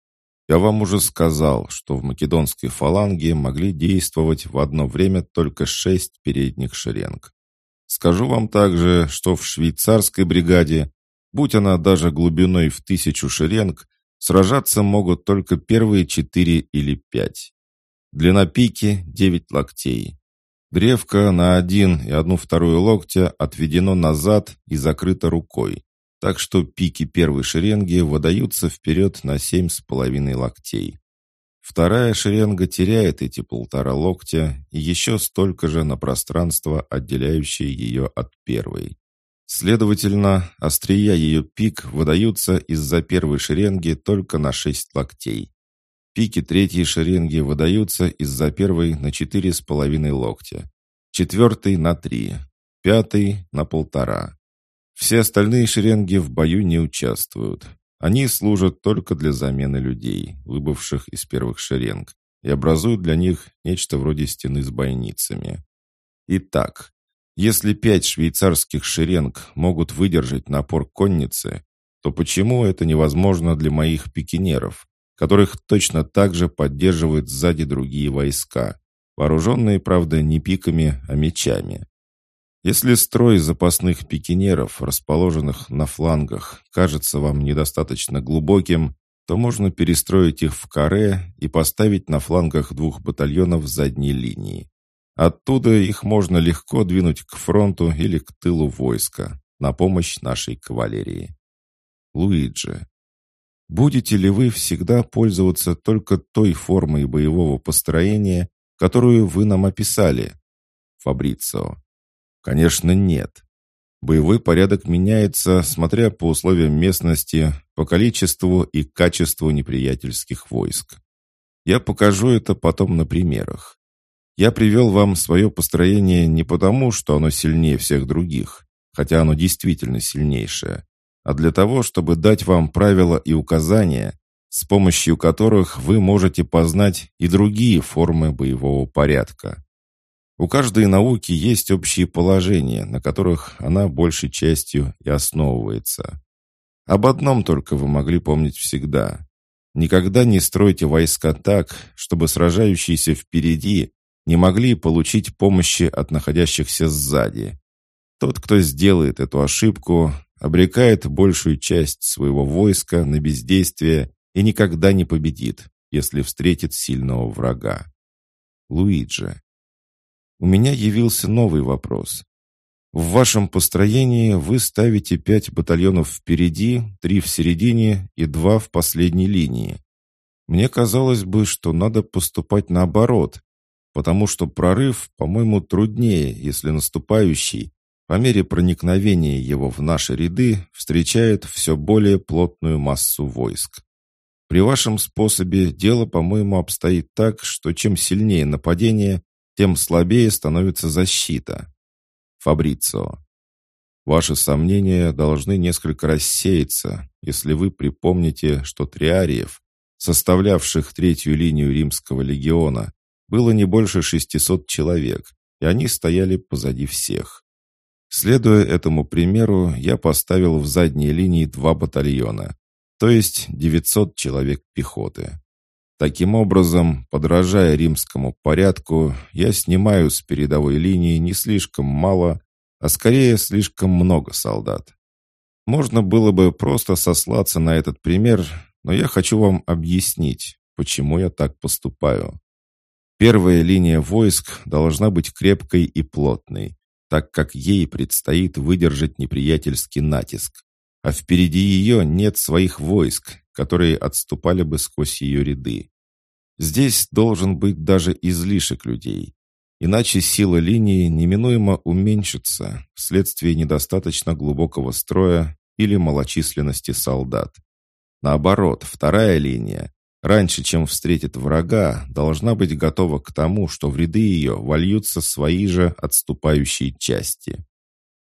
Я вам уже сказал, что в македонской фаланге могли действовать в одно время только 6 передних шеренг. Скажу вам также, что в швейцарской бригаде, будь она даже глубиной в 1000 шеренг, сражаться могут только первые 4 или 5. Длина пики 9 локтей. Древко на 1,1/2 локтя отведено назад и закрыто рукой, так что пики первой шеренги выдаются вперед на 7,5 локтей. Вторая шеренга теряет эти 1,5 локтя и еще столько же на пространство, отделяющее ее от первой. Следовательно, острия ее пик выдаются из-за первой шеренги только на 6 локтей. Пики третьей шеренги выдаются из-за первой на 4,5 локтя, четвертой на 3, пятой на 1,5. Все остальные шеренги в бою не участвуют. Они служат только для замены людей, выбывших из первых шеренг, и образуют для них нечто вроде стены с бойницами. Итак, если 5 швейцарских шеренг могут выдержать напор конницы, то почему это невозможно для моих пикинеров, которых точно так же поддерживают сзади другие войска, вооруженные, правда, не пиками, а мечами? Если строй запасных пикинеров, расположенных на флангах, кажется вам недостаточно глубоким, то можно перестроить их в каре и поставить на флангах 2 батальонов задней линии. Оттуда их можно легко двинуть к фронту или к тылу войска, на помощь нашей кавалерии. Луиджи. Будете ли вы всегда пользоваться только той формой боевого построения, которую вы нам описали? Фабрицио. Конечно, нет. Боевой порядок меняется, смотря по условиям местности, по количеству и качеству неприятельских войск. Я покажу это потом на примерах. Я привел вам свое построение не потому, что оно сильнее всех других, хотя оно действительно сильнейшее, а для того, чтобы дать вам правила и указания, с помощью которых вы можете познать и другие формы боевого порядка. У каждой науки есть общие положения, на которых она большей частью и основывается. Об одном только вы могли помнить всегда. Никогда не стройте войска так, чтобы сражающиеся впереди не могли получить помощи от находящихся сзади. Тот, кто сделает эту ошибку, обрекает большую часть своего войска на бездействие и никогда не победит, если встретит сильного врага. Луиджи. У меня явился новый вопрос. В вашем построении вы ставите 5 батальонов впереди, 3 в середине и 2 в последней линии. Мне казалось бы, что надо поступать наоборот, потому что прорыв, по-моему, труднее, если наступающий, по мере проникновения его в наши ряды, встречает все более плотную массу войск. При вашем способе дело, по-моему, обстоит так, что чем сильнее нападение, тем слабее становится защита. Фабрицио. Ваши сомнения должны несколько рассеяться, если вы припомните, что триариев, составлявших третью линию римского легиона, было не больше 600 человек, и они стояли позади всех. Следуя этому примеру, я поставил в задней линии 2 батальона, то есть 900 человек пехоты. Таким образом, подражая римскому порядку, я снимаю с передовой линии не слишком мало, а скорее слишком много солдат. Можно было бы просто сослаться на этот пример, но я хочу вам объяснить, почему я так поступаю. Первая линия войск должна быть крепкой и плотной, так как ей предстоит выдержать неприятельский натиск, а впереди ее нет своих войск, которые отступали бы сквозь ее ряды. Здесь должен быть даже излишек людей, иначе сила линии неминуемо уменьшится вследствие недостаточно глубокого строя или малочисленности солдат. Наоборот, вторая линия, раньше, чем встретит врага, должна быть готова к тому, что в ряды ее вольются свои же отступающие части.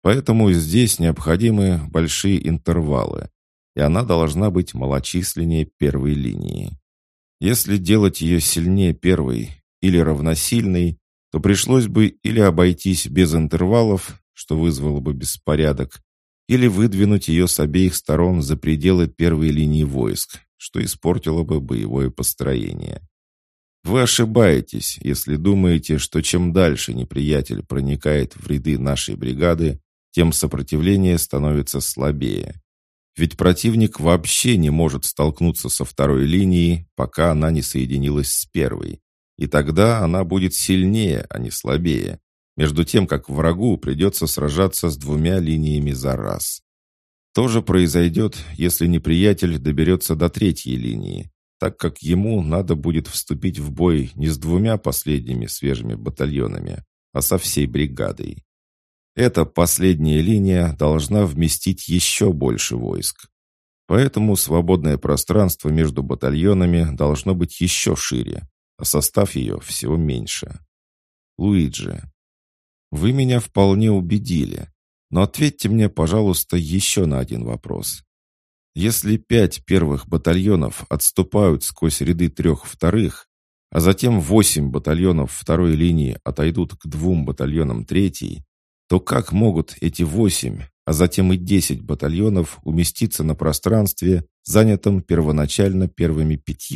Поэтому здесь необходимы большие интервалы, и она должна быть малочисленнее первой линии. Если делать ее сильнее первой или равносильной, то пришлось бы или обойтись без интервалов, что вызвало бы беспорядок, или выдвинуть ее с обеих сторон за пределы первой линии войск, что испортило бы боевое построение. Вы ошибаетесь, если думаете, что чем дальше неприятель проникает в ряды нашей бригады, тем сопротивление становится слабее. Ведь противник вообще не может столкнуться со второй линией, пока она не соединилась с первой. И тогда она будет сильнее, а не слабее, между тем, как врагу придется сражаться с двумя линиями за раз. То же произойдет, если неприятель доберется до третьей линии, так как ему надо будет вступить в бой не с двумя последними свежими батальонами, а со всей бригадой. Эта последняя линия должна вместить еще больше войск. Поэтому свободное пространство между батальонами должно быть еще шире, а состав ее всего меньше. Луиджи, вы меня вполне убедили, но ответьте мне, пожалуйста, еще на один вопрос. Если 5 первых батальонов отступают сквозь ряды 3 вторых, а затем 8 батальонов второй линии отойдут к 2 батальонам третьей, то как могут эти 8, а затем и 10 батальонов уместиться на пространстве, занятом первоначально первыми 5?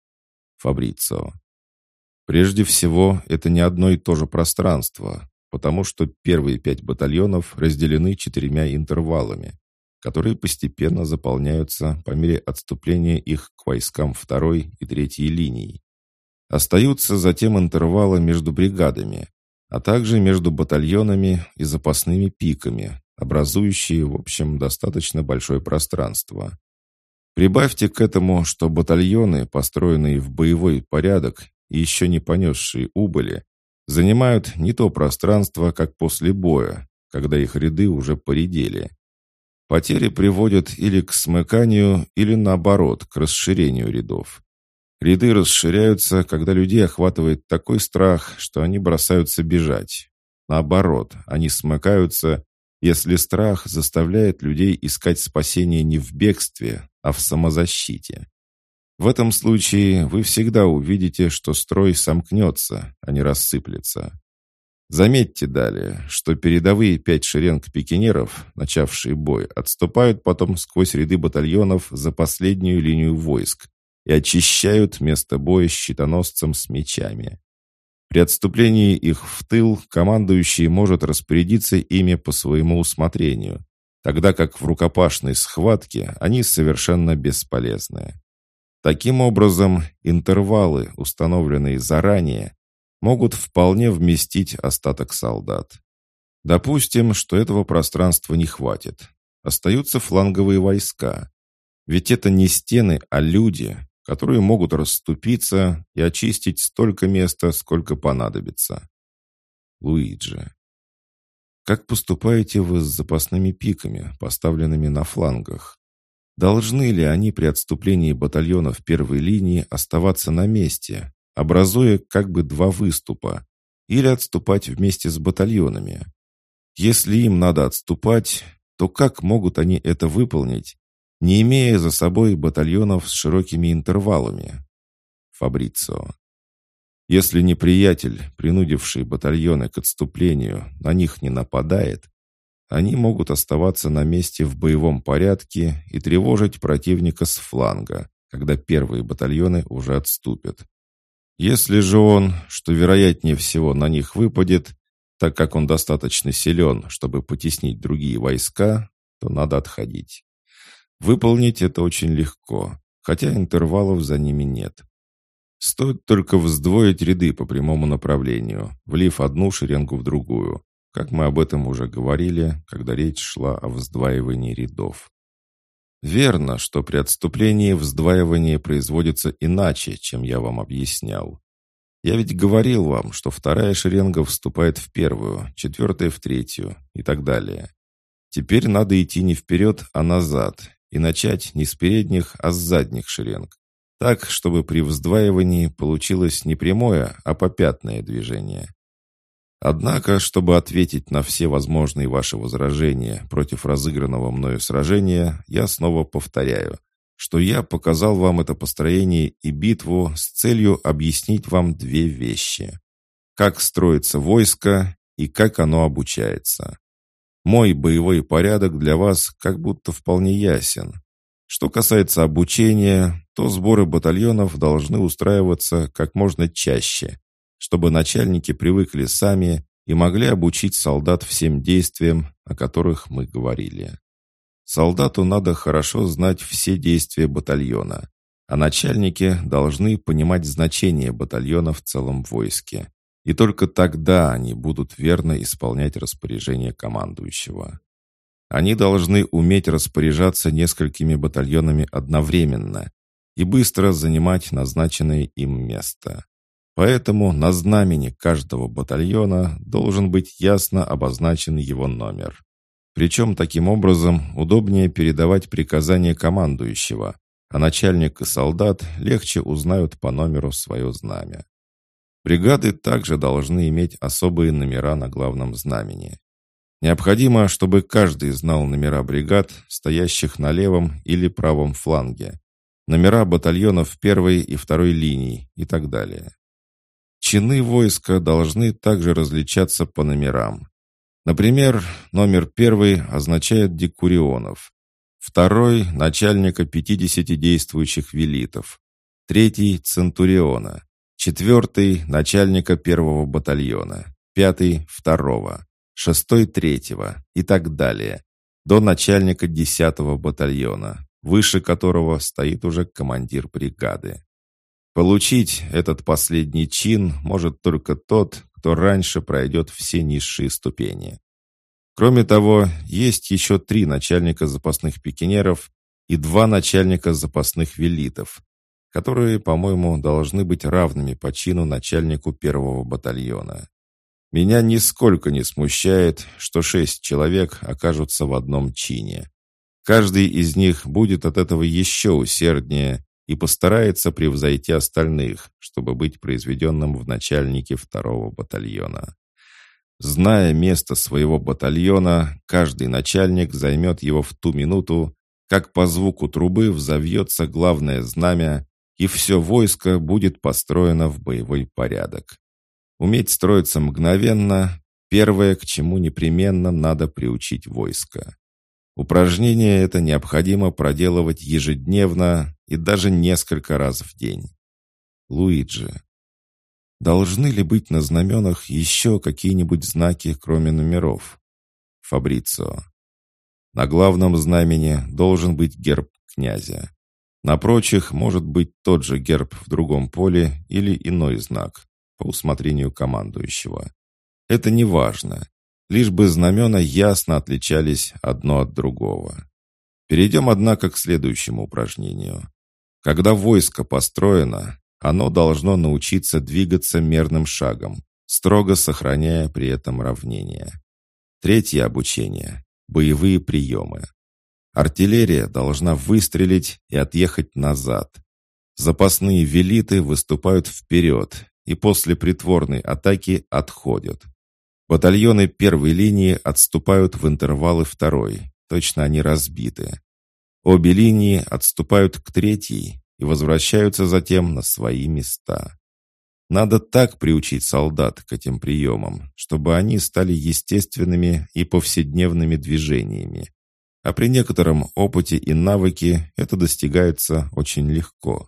Фабрицио. Прежде всего, это не одно и то же пространство, потому что первые 5 батальонов разделены 4 интервалами, которые постепенно заполняются по мере отступления их к войскам второй и третьей линий. Остаются затем интервалы между бригадами, а также между батальонами и запасными пиками, образующие, в общем, достаточно большое пространство. Прибавьте к этому, что батальоны, построенные в боевой порядок и еще не понесшие убыли, занимают не то пространство, как после боя, когда их ряды уже поредели. Потери приводят или к смыканию, или наоборот, к расширению рядов. Ряды расширяются, когда людей охватывает такой страх, что они бросаются бежать. Наоборот, они смыкаются, если страх заставляет людей искать спасение не в бегстве, а в самозащите. В этом случае вы всегда увидите, что строй сомкнется, а не рассыплется. Заметьте далее, что передовые 5 шеренг пикинеров, начавшие бой, отступают потом сквозь ряды батальонов за последнюю линию войск и очищают место боя щитоносцам с мечами. При отступлении их в тыл командующий может распорядиться ими по своему усмотрению, тогда как в рукопашной схватке они совершенно бесполезны. Таким образом, интервалы, установленные заранее, могут вполне вместить остаток солдат. Допустим, что этого пространства не хватит. Остаются фланговые войска. Ведь это не стены, а люди, которые могут расступиться и очистить столько места, сколько понадобится. Луиджи. Как поступаете вы с запасными пиками, поставленными на флангах? Должны ли они при отступлении батальонов первой линии оставаться на месте, образуя как бы 2 выступа, или отступать вместе с батальонами? Если им надо отступать, то как могут они это выполнить, не имея за собой батальонов с широкими интервалами? Фабрицио. Если неприятель, принудивший батальоны к отступлению, на них не нападает, они могут оставаться на месте в боевом порядке и тревожить противника с фланга, когда первые батальоны уже отступят. Если же он, что вероятнее всего на них выпадет, так как он достаточно силен, чтобы потеснить другие войска, то надо отходить. Выполнить это очень легко, хотя интервалов за ними нет. Стоит только вздвоить ряды по прямому направлению, влив одну шеренгу в другую, как мы об этом уже говорили, когда речь шла о вздваивании рядов. Верно, что при отступлении вздваивание производится иначе, чем я вам объяснял. Я ведь говорил вам, что вторая шеренга вступает в первую, четвертая в третью и так далее. Теперь надо идти не вперед, а назад, и начать не с передних, а с задних шеренг, так, чтобы при вздваивании получилось не прямое, а попятное движение. Однако, чтобы ответить на все возможные ваши возражения против разыгранного мною сражения, я снова повторяю, что я показал вам это построение и битву с целью объяснить вам две вещи. Как строится войско и как оно обучается. Мой боевой порядок для вас как будто вполне ясен. Что касается обучения, то сборы батальонов должны устраиваться как можно чаще, чтобы начальники привыкли сами и могли обучить солдат всем действиям, о которых мы говорили. Солдату надо хорошо знать все действия батальона, а начальники должны понимать значение батальона в целом войске. И только тогда они будут верно исполнять распоряжения командующего. Они должны уметь распоряжаться несколькими батальонами одновременно и быстро занимать назначенное им место. Поэтому на знамени каждого батальона должен быть ясно обозначен его номер. Причем таким образом удобнее передавать приказания командующего, а начальник и солдат легче узнают по номеру свое знамя. Бригады также должны иметь особые номера на главном знамени. Необходимо, чтобы каждый знал номера бригад, стоящих на левом или правом фланге, номера батальонов первой и второй линий и так далее. Чины войска должны также различаться по номерам. Например, номер 1 означает декурионов, 2 – начальника 50 действующих велитов, 3 – центуриона, 4 – начальника 1-го батальона, 5 – 2-го, 6 – 3-го и так далее, до начальника 10-го батальона, выше которого стоит уже командир бригады. Получить этот последний чин может только тот, кто раньше пройдет все низшие ступени. Кроме того, есть еще 3 начальника запасных пикинеров и 2 начальника запасных велитов, которые, по-моему, должны быть равными по чину начальнику 1-го батальона. Меня нисколько не смущает, что 6 человек окажутся в одном чине. Каждый из них будет от этого еще усерднее и постарается превзойти остальных, чтобы быть произведенным в начальнике 2-го батальона. Зная место своего батальона, каждый начальник займет его в ту минуту, как по звуку трубы взовьется главное знамя, и все войско будет построено в боевой порядок. Уметь строиться мгновенно – первое, к чему непременно надо приучить войско. Упражнение это необходимо проделывать ежедневно и даже несколько раз в день. Луиджи. Должны ли быть на знаменах еще какие-нибудь знаки, кроме номеров? Фабрицио. На главном знамени должен быть герб князя. На прочих может быть тот же герб в другом поле или иной знак, по усмотрению командующего. Это не важно, лишь бы знамена ясно отличались одно от другого. Перейдем, однако, к следующему упражнению. Когда войско построено, оно должно научиться двигаться мерным шагом, строго сохраняя при этом равнение. Третье обучение – боевые приемы. Артиллерия должна выстрелить и отъехать назад. Запасные велиты выступают вперед и после притворной атаки отходят. Батальоны первой линии отступают в интервалы второй, точно они разбиты. Обе линии отступают к третьей и возвращаются затем на свои места. Надо так приучить солдат к этим приемам, чтобы они стали естественными и повседневными движениями. А при некотором опыте и навыке это достигается очень легко.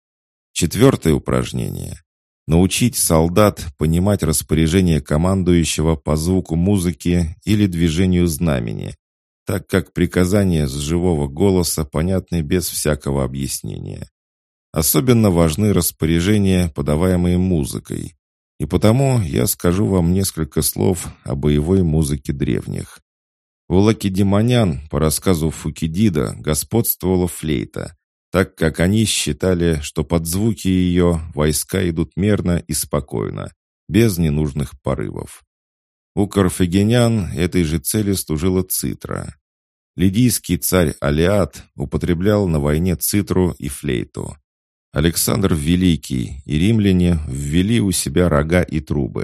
Четвертое упражнение. Научить солдат понимать распоряжение командующего по звуку музыки или движению знамени, так как приказания с живого голоса понятны без всякого объяснения. Особенно важны распоряжения, подаваемые музыкой, и потому я скажу вам несколько слов о боевой музыке древних. У лакедемонян, по рассказу Фукидида, господствовала флейта, так как они считали, что под звуки ее войска идут мерно и спокойно, без ненужных порывов. У карфагенян этой же цели служила цитра. Лидийский царь Алиат употреблял на войне цитру и флейту. Александр Великий и римляне ввели у себя рога и трубы,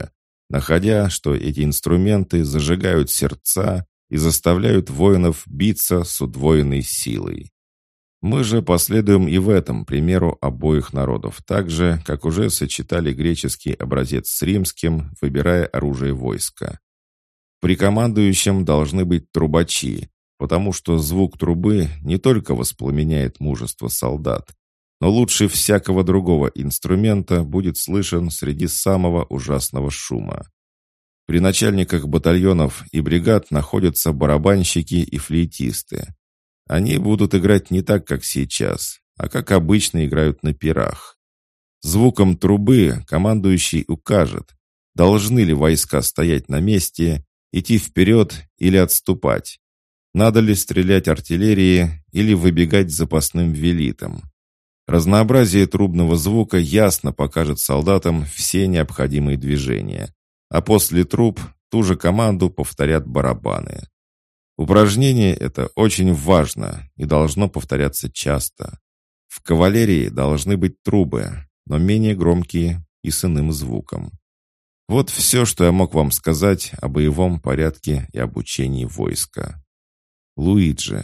находя, что эти инструменты зажигают сердца и заставляют воинов биться с удвоенной силой. Мы же последуем и в этом примеру обоих народов, так же, как уже сочетали греческий образец с римским, выбирая оружие войска. При командующем должны быть трубачи, потому что звук трубы не только воспламеняет мужество солдат, но лучше всякого другого инструмента будет слышен среди самого ужасного шума. При начальниках батальонов и бригад находятся барабанщики и флейтисты. Они будут играть не так, как сейчас, а как обычно играют на пирах. Звуком трубы командующий укажет, должны ли войска стоять на месте, идти вперед или отступать, надо ли стрелять артиллерией или выбегать запасным велитом. Разнообразие трубного звука ясно покажет солдатам все необходимые движения, а после труб ту же команду повторят барабаны. Упражнение это очень важно и должно повторяться часто. В кавалерии должны быть трубы, но менее громкие и с иным звуком. Вот все, что я мог вам сказать о боевом порядке и обучении войска. Луиджи,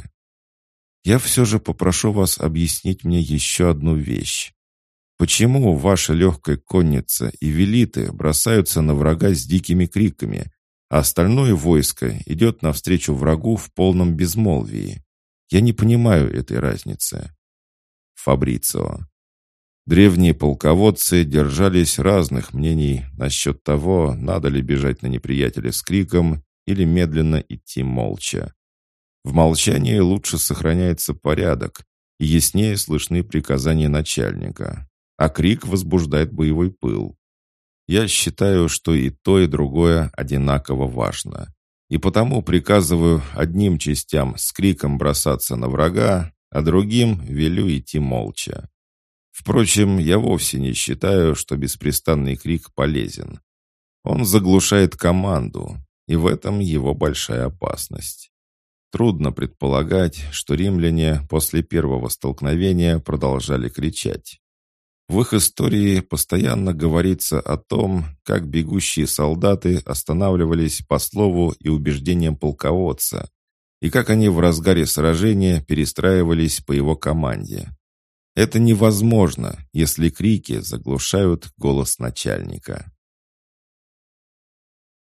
я все же попрошу вас объяснить мне еще одну вещь. Почему ваша легкая конница и велиты бросаются на врага с дикими криками, а остальное войско идет навстречу врагу в полном безмолвии? Я не понимаю этой разницы. Фабрицио. Древние полководцы держались разных мнений насчет того, надо ли бежать на неприятеля с криком или медленно идти молча. В молчании лучше сохраняется порядок, и яснее слышны приказания начальника, а крик возбуждает боевой пыл. Я считаю, что и то, и другое одинаково важно. И потому приказываю одним частям с криком бросаться на врага, а другим велю идти молча. Впрочем, я вовсе не считаю, что беспрестанный крик полезен. Он заглушает команду, и в этом его большая опасность. Трудно предполагать, что римляне после первого столкновения продолжали кричать. В их истории постоянно говорится о том, как бегущие солдаты останавливались по слову и убеждениям полководца, и как они в разгаре сражения перестраивались по его команде. Это невозможно, если крики заглушают голос начальника.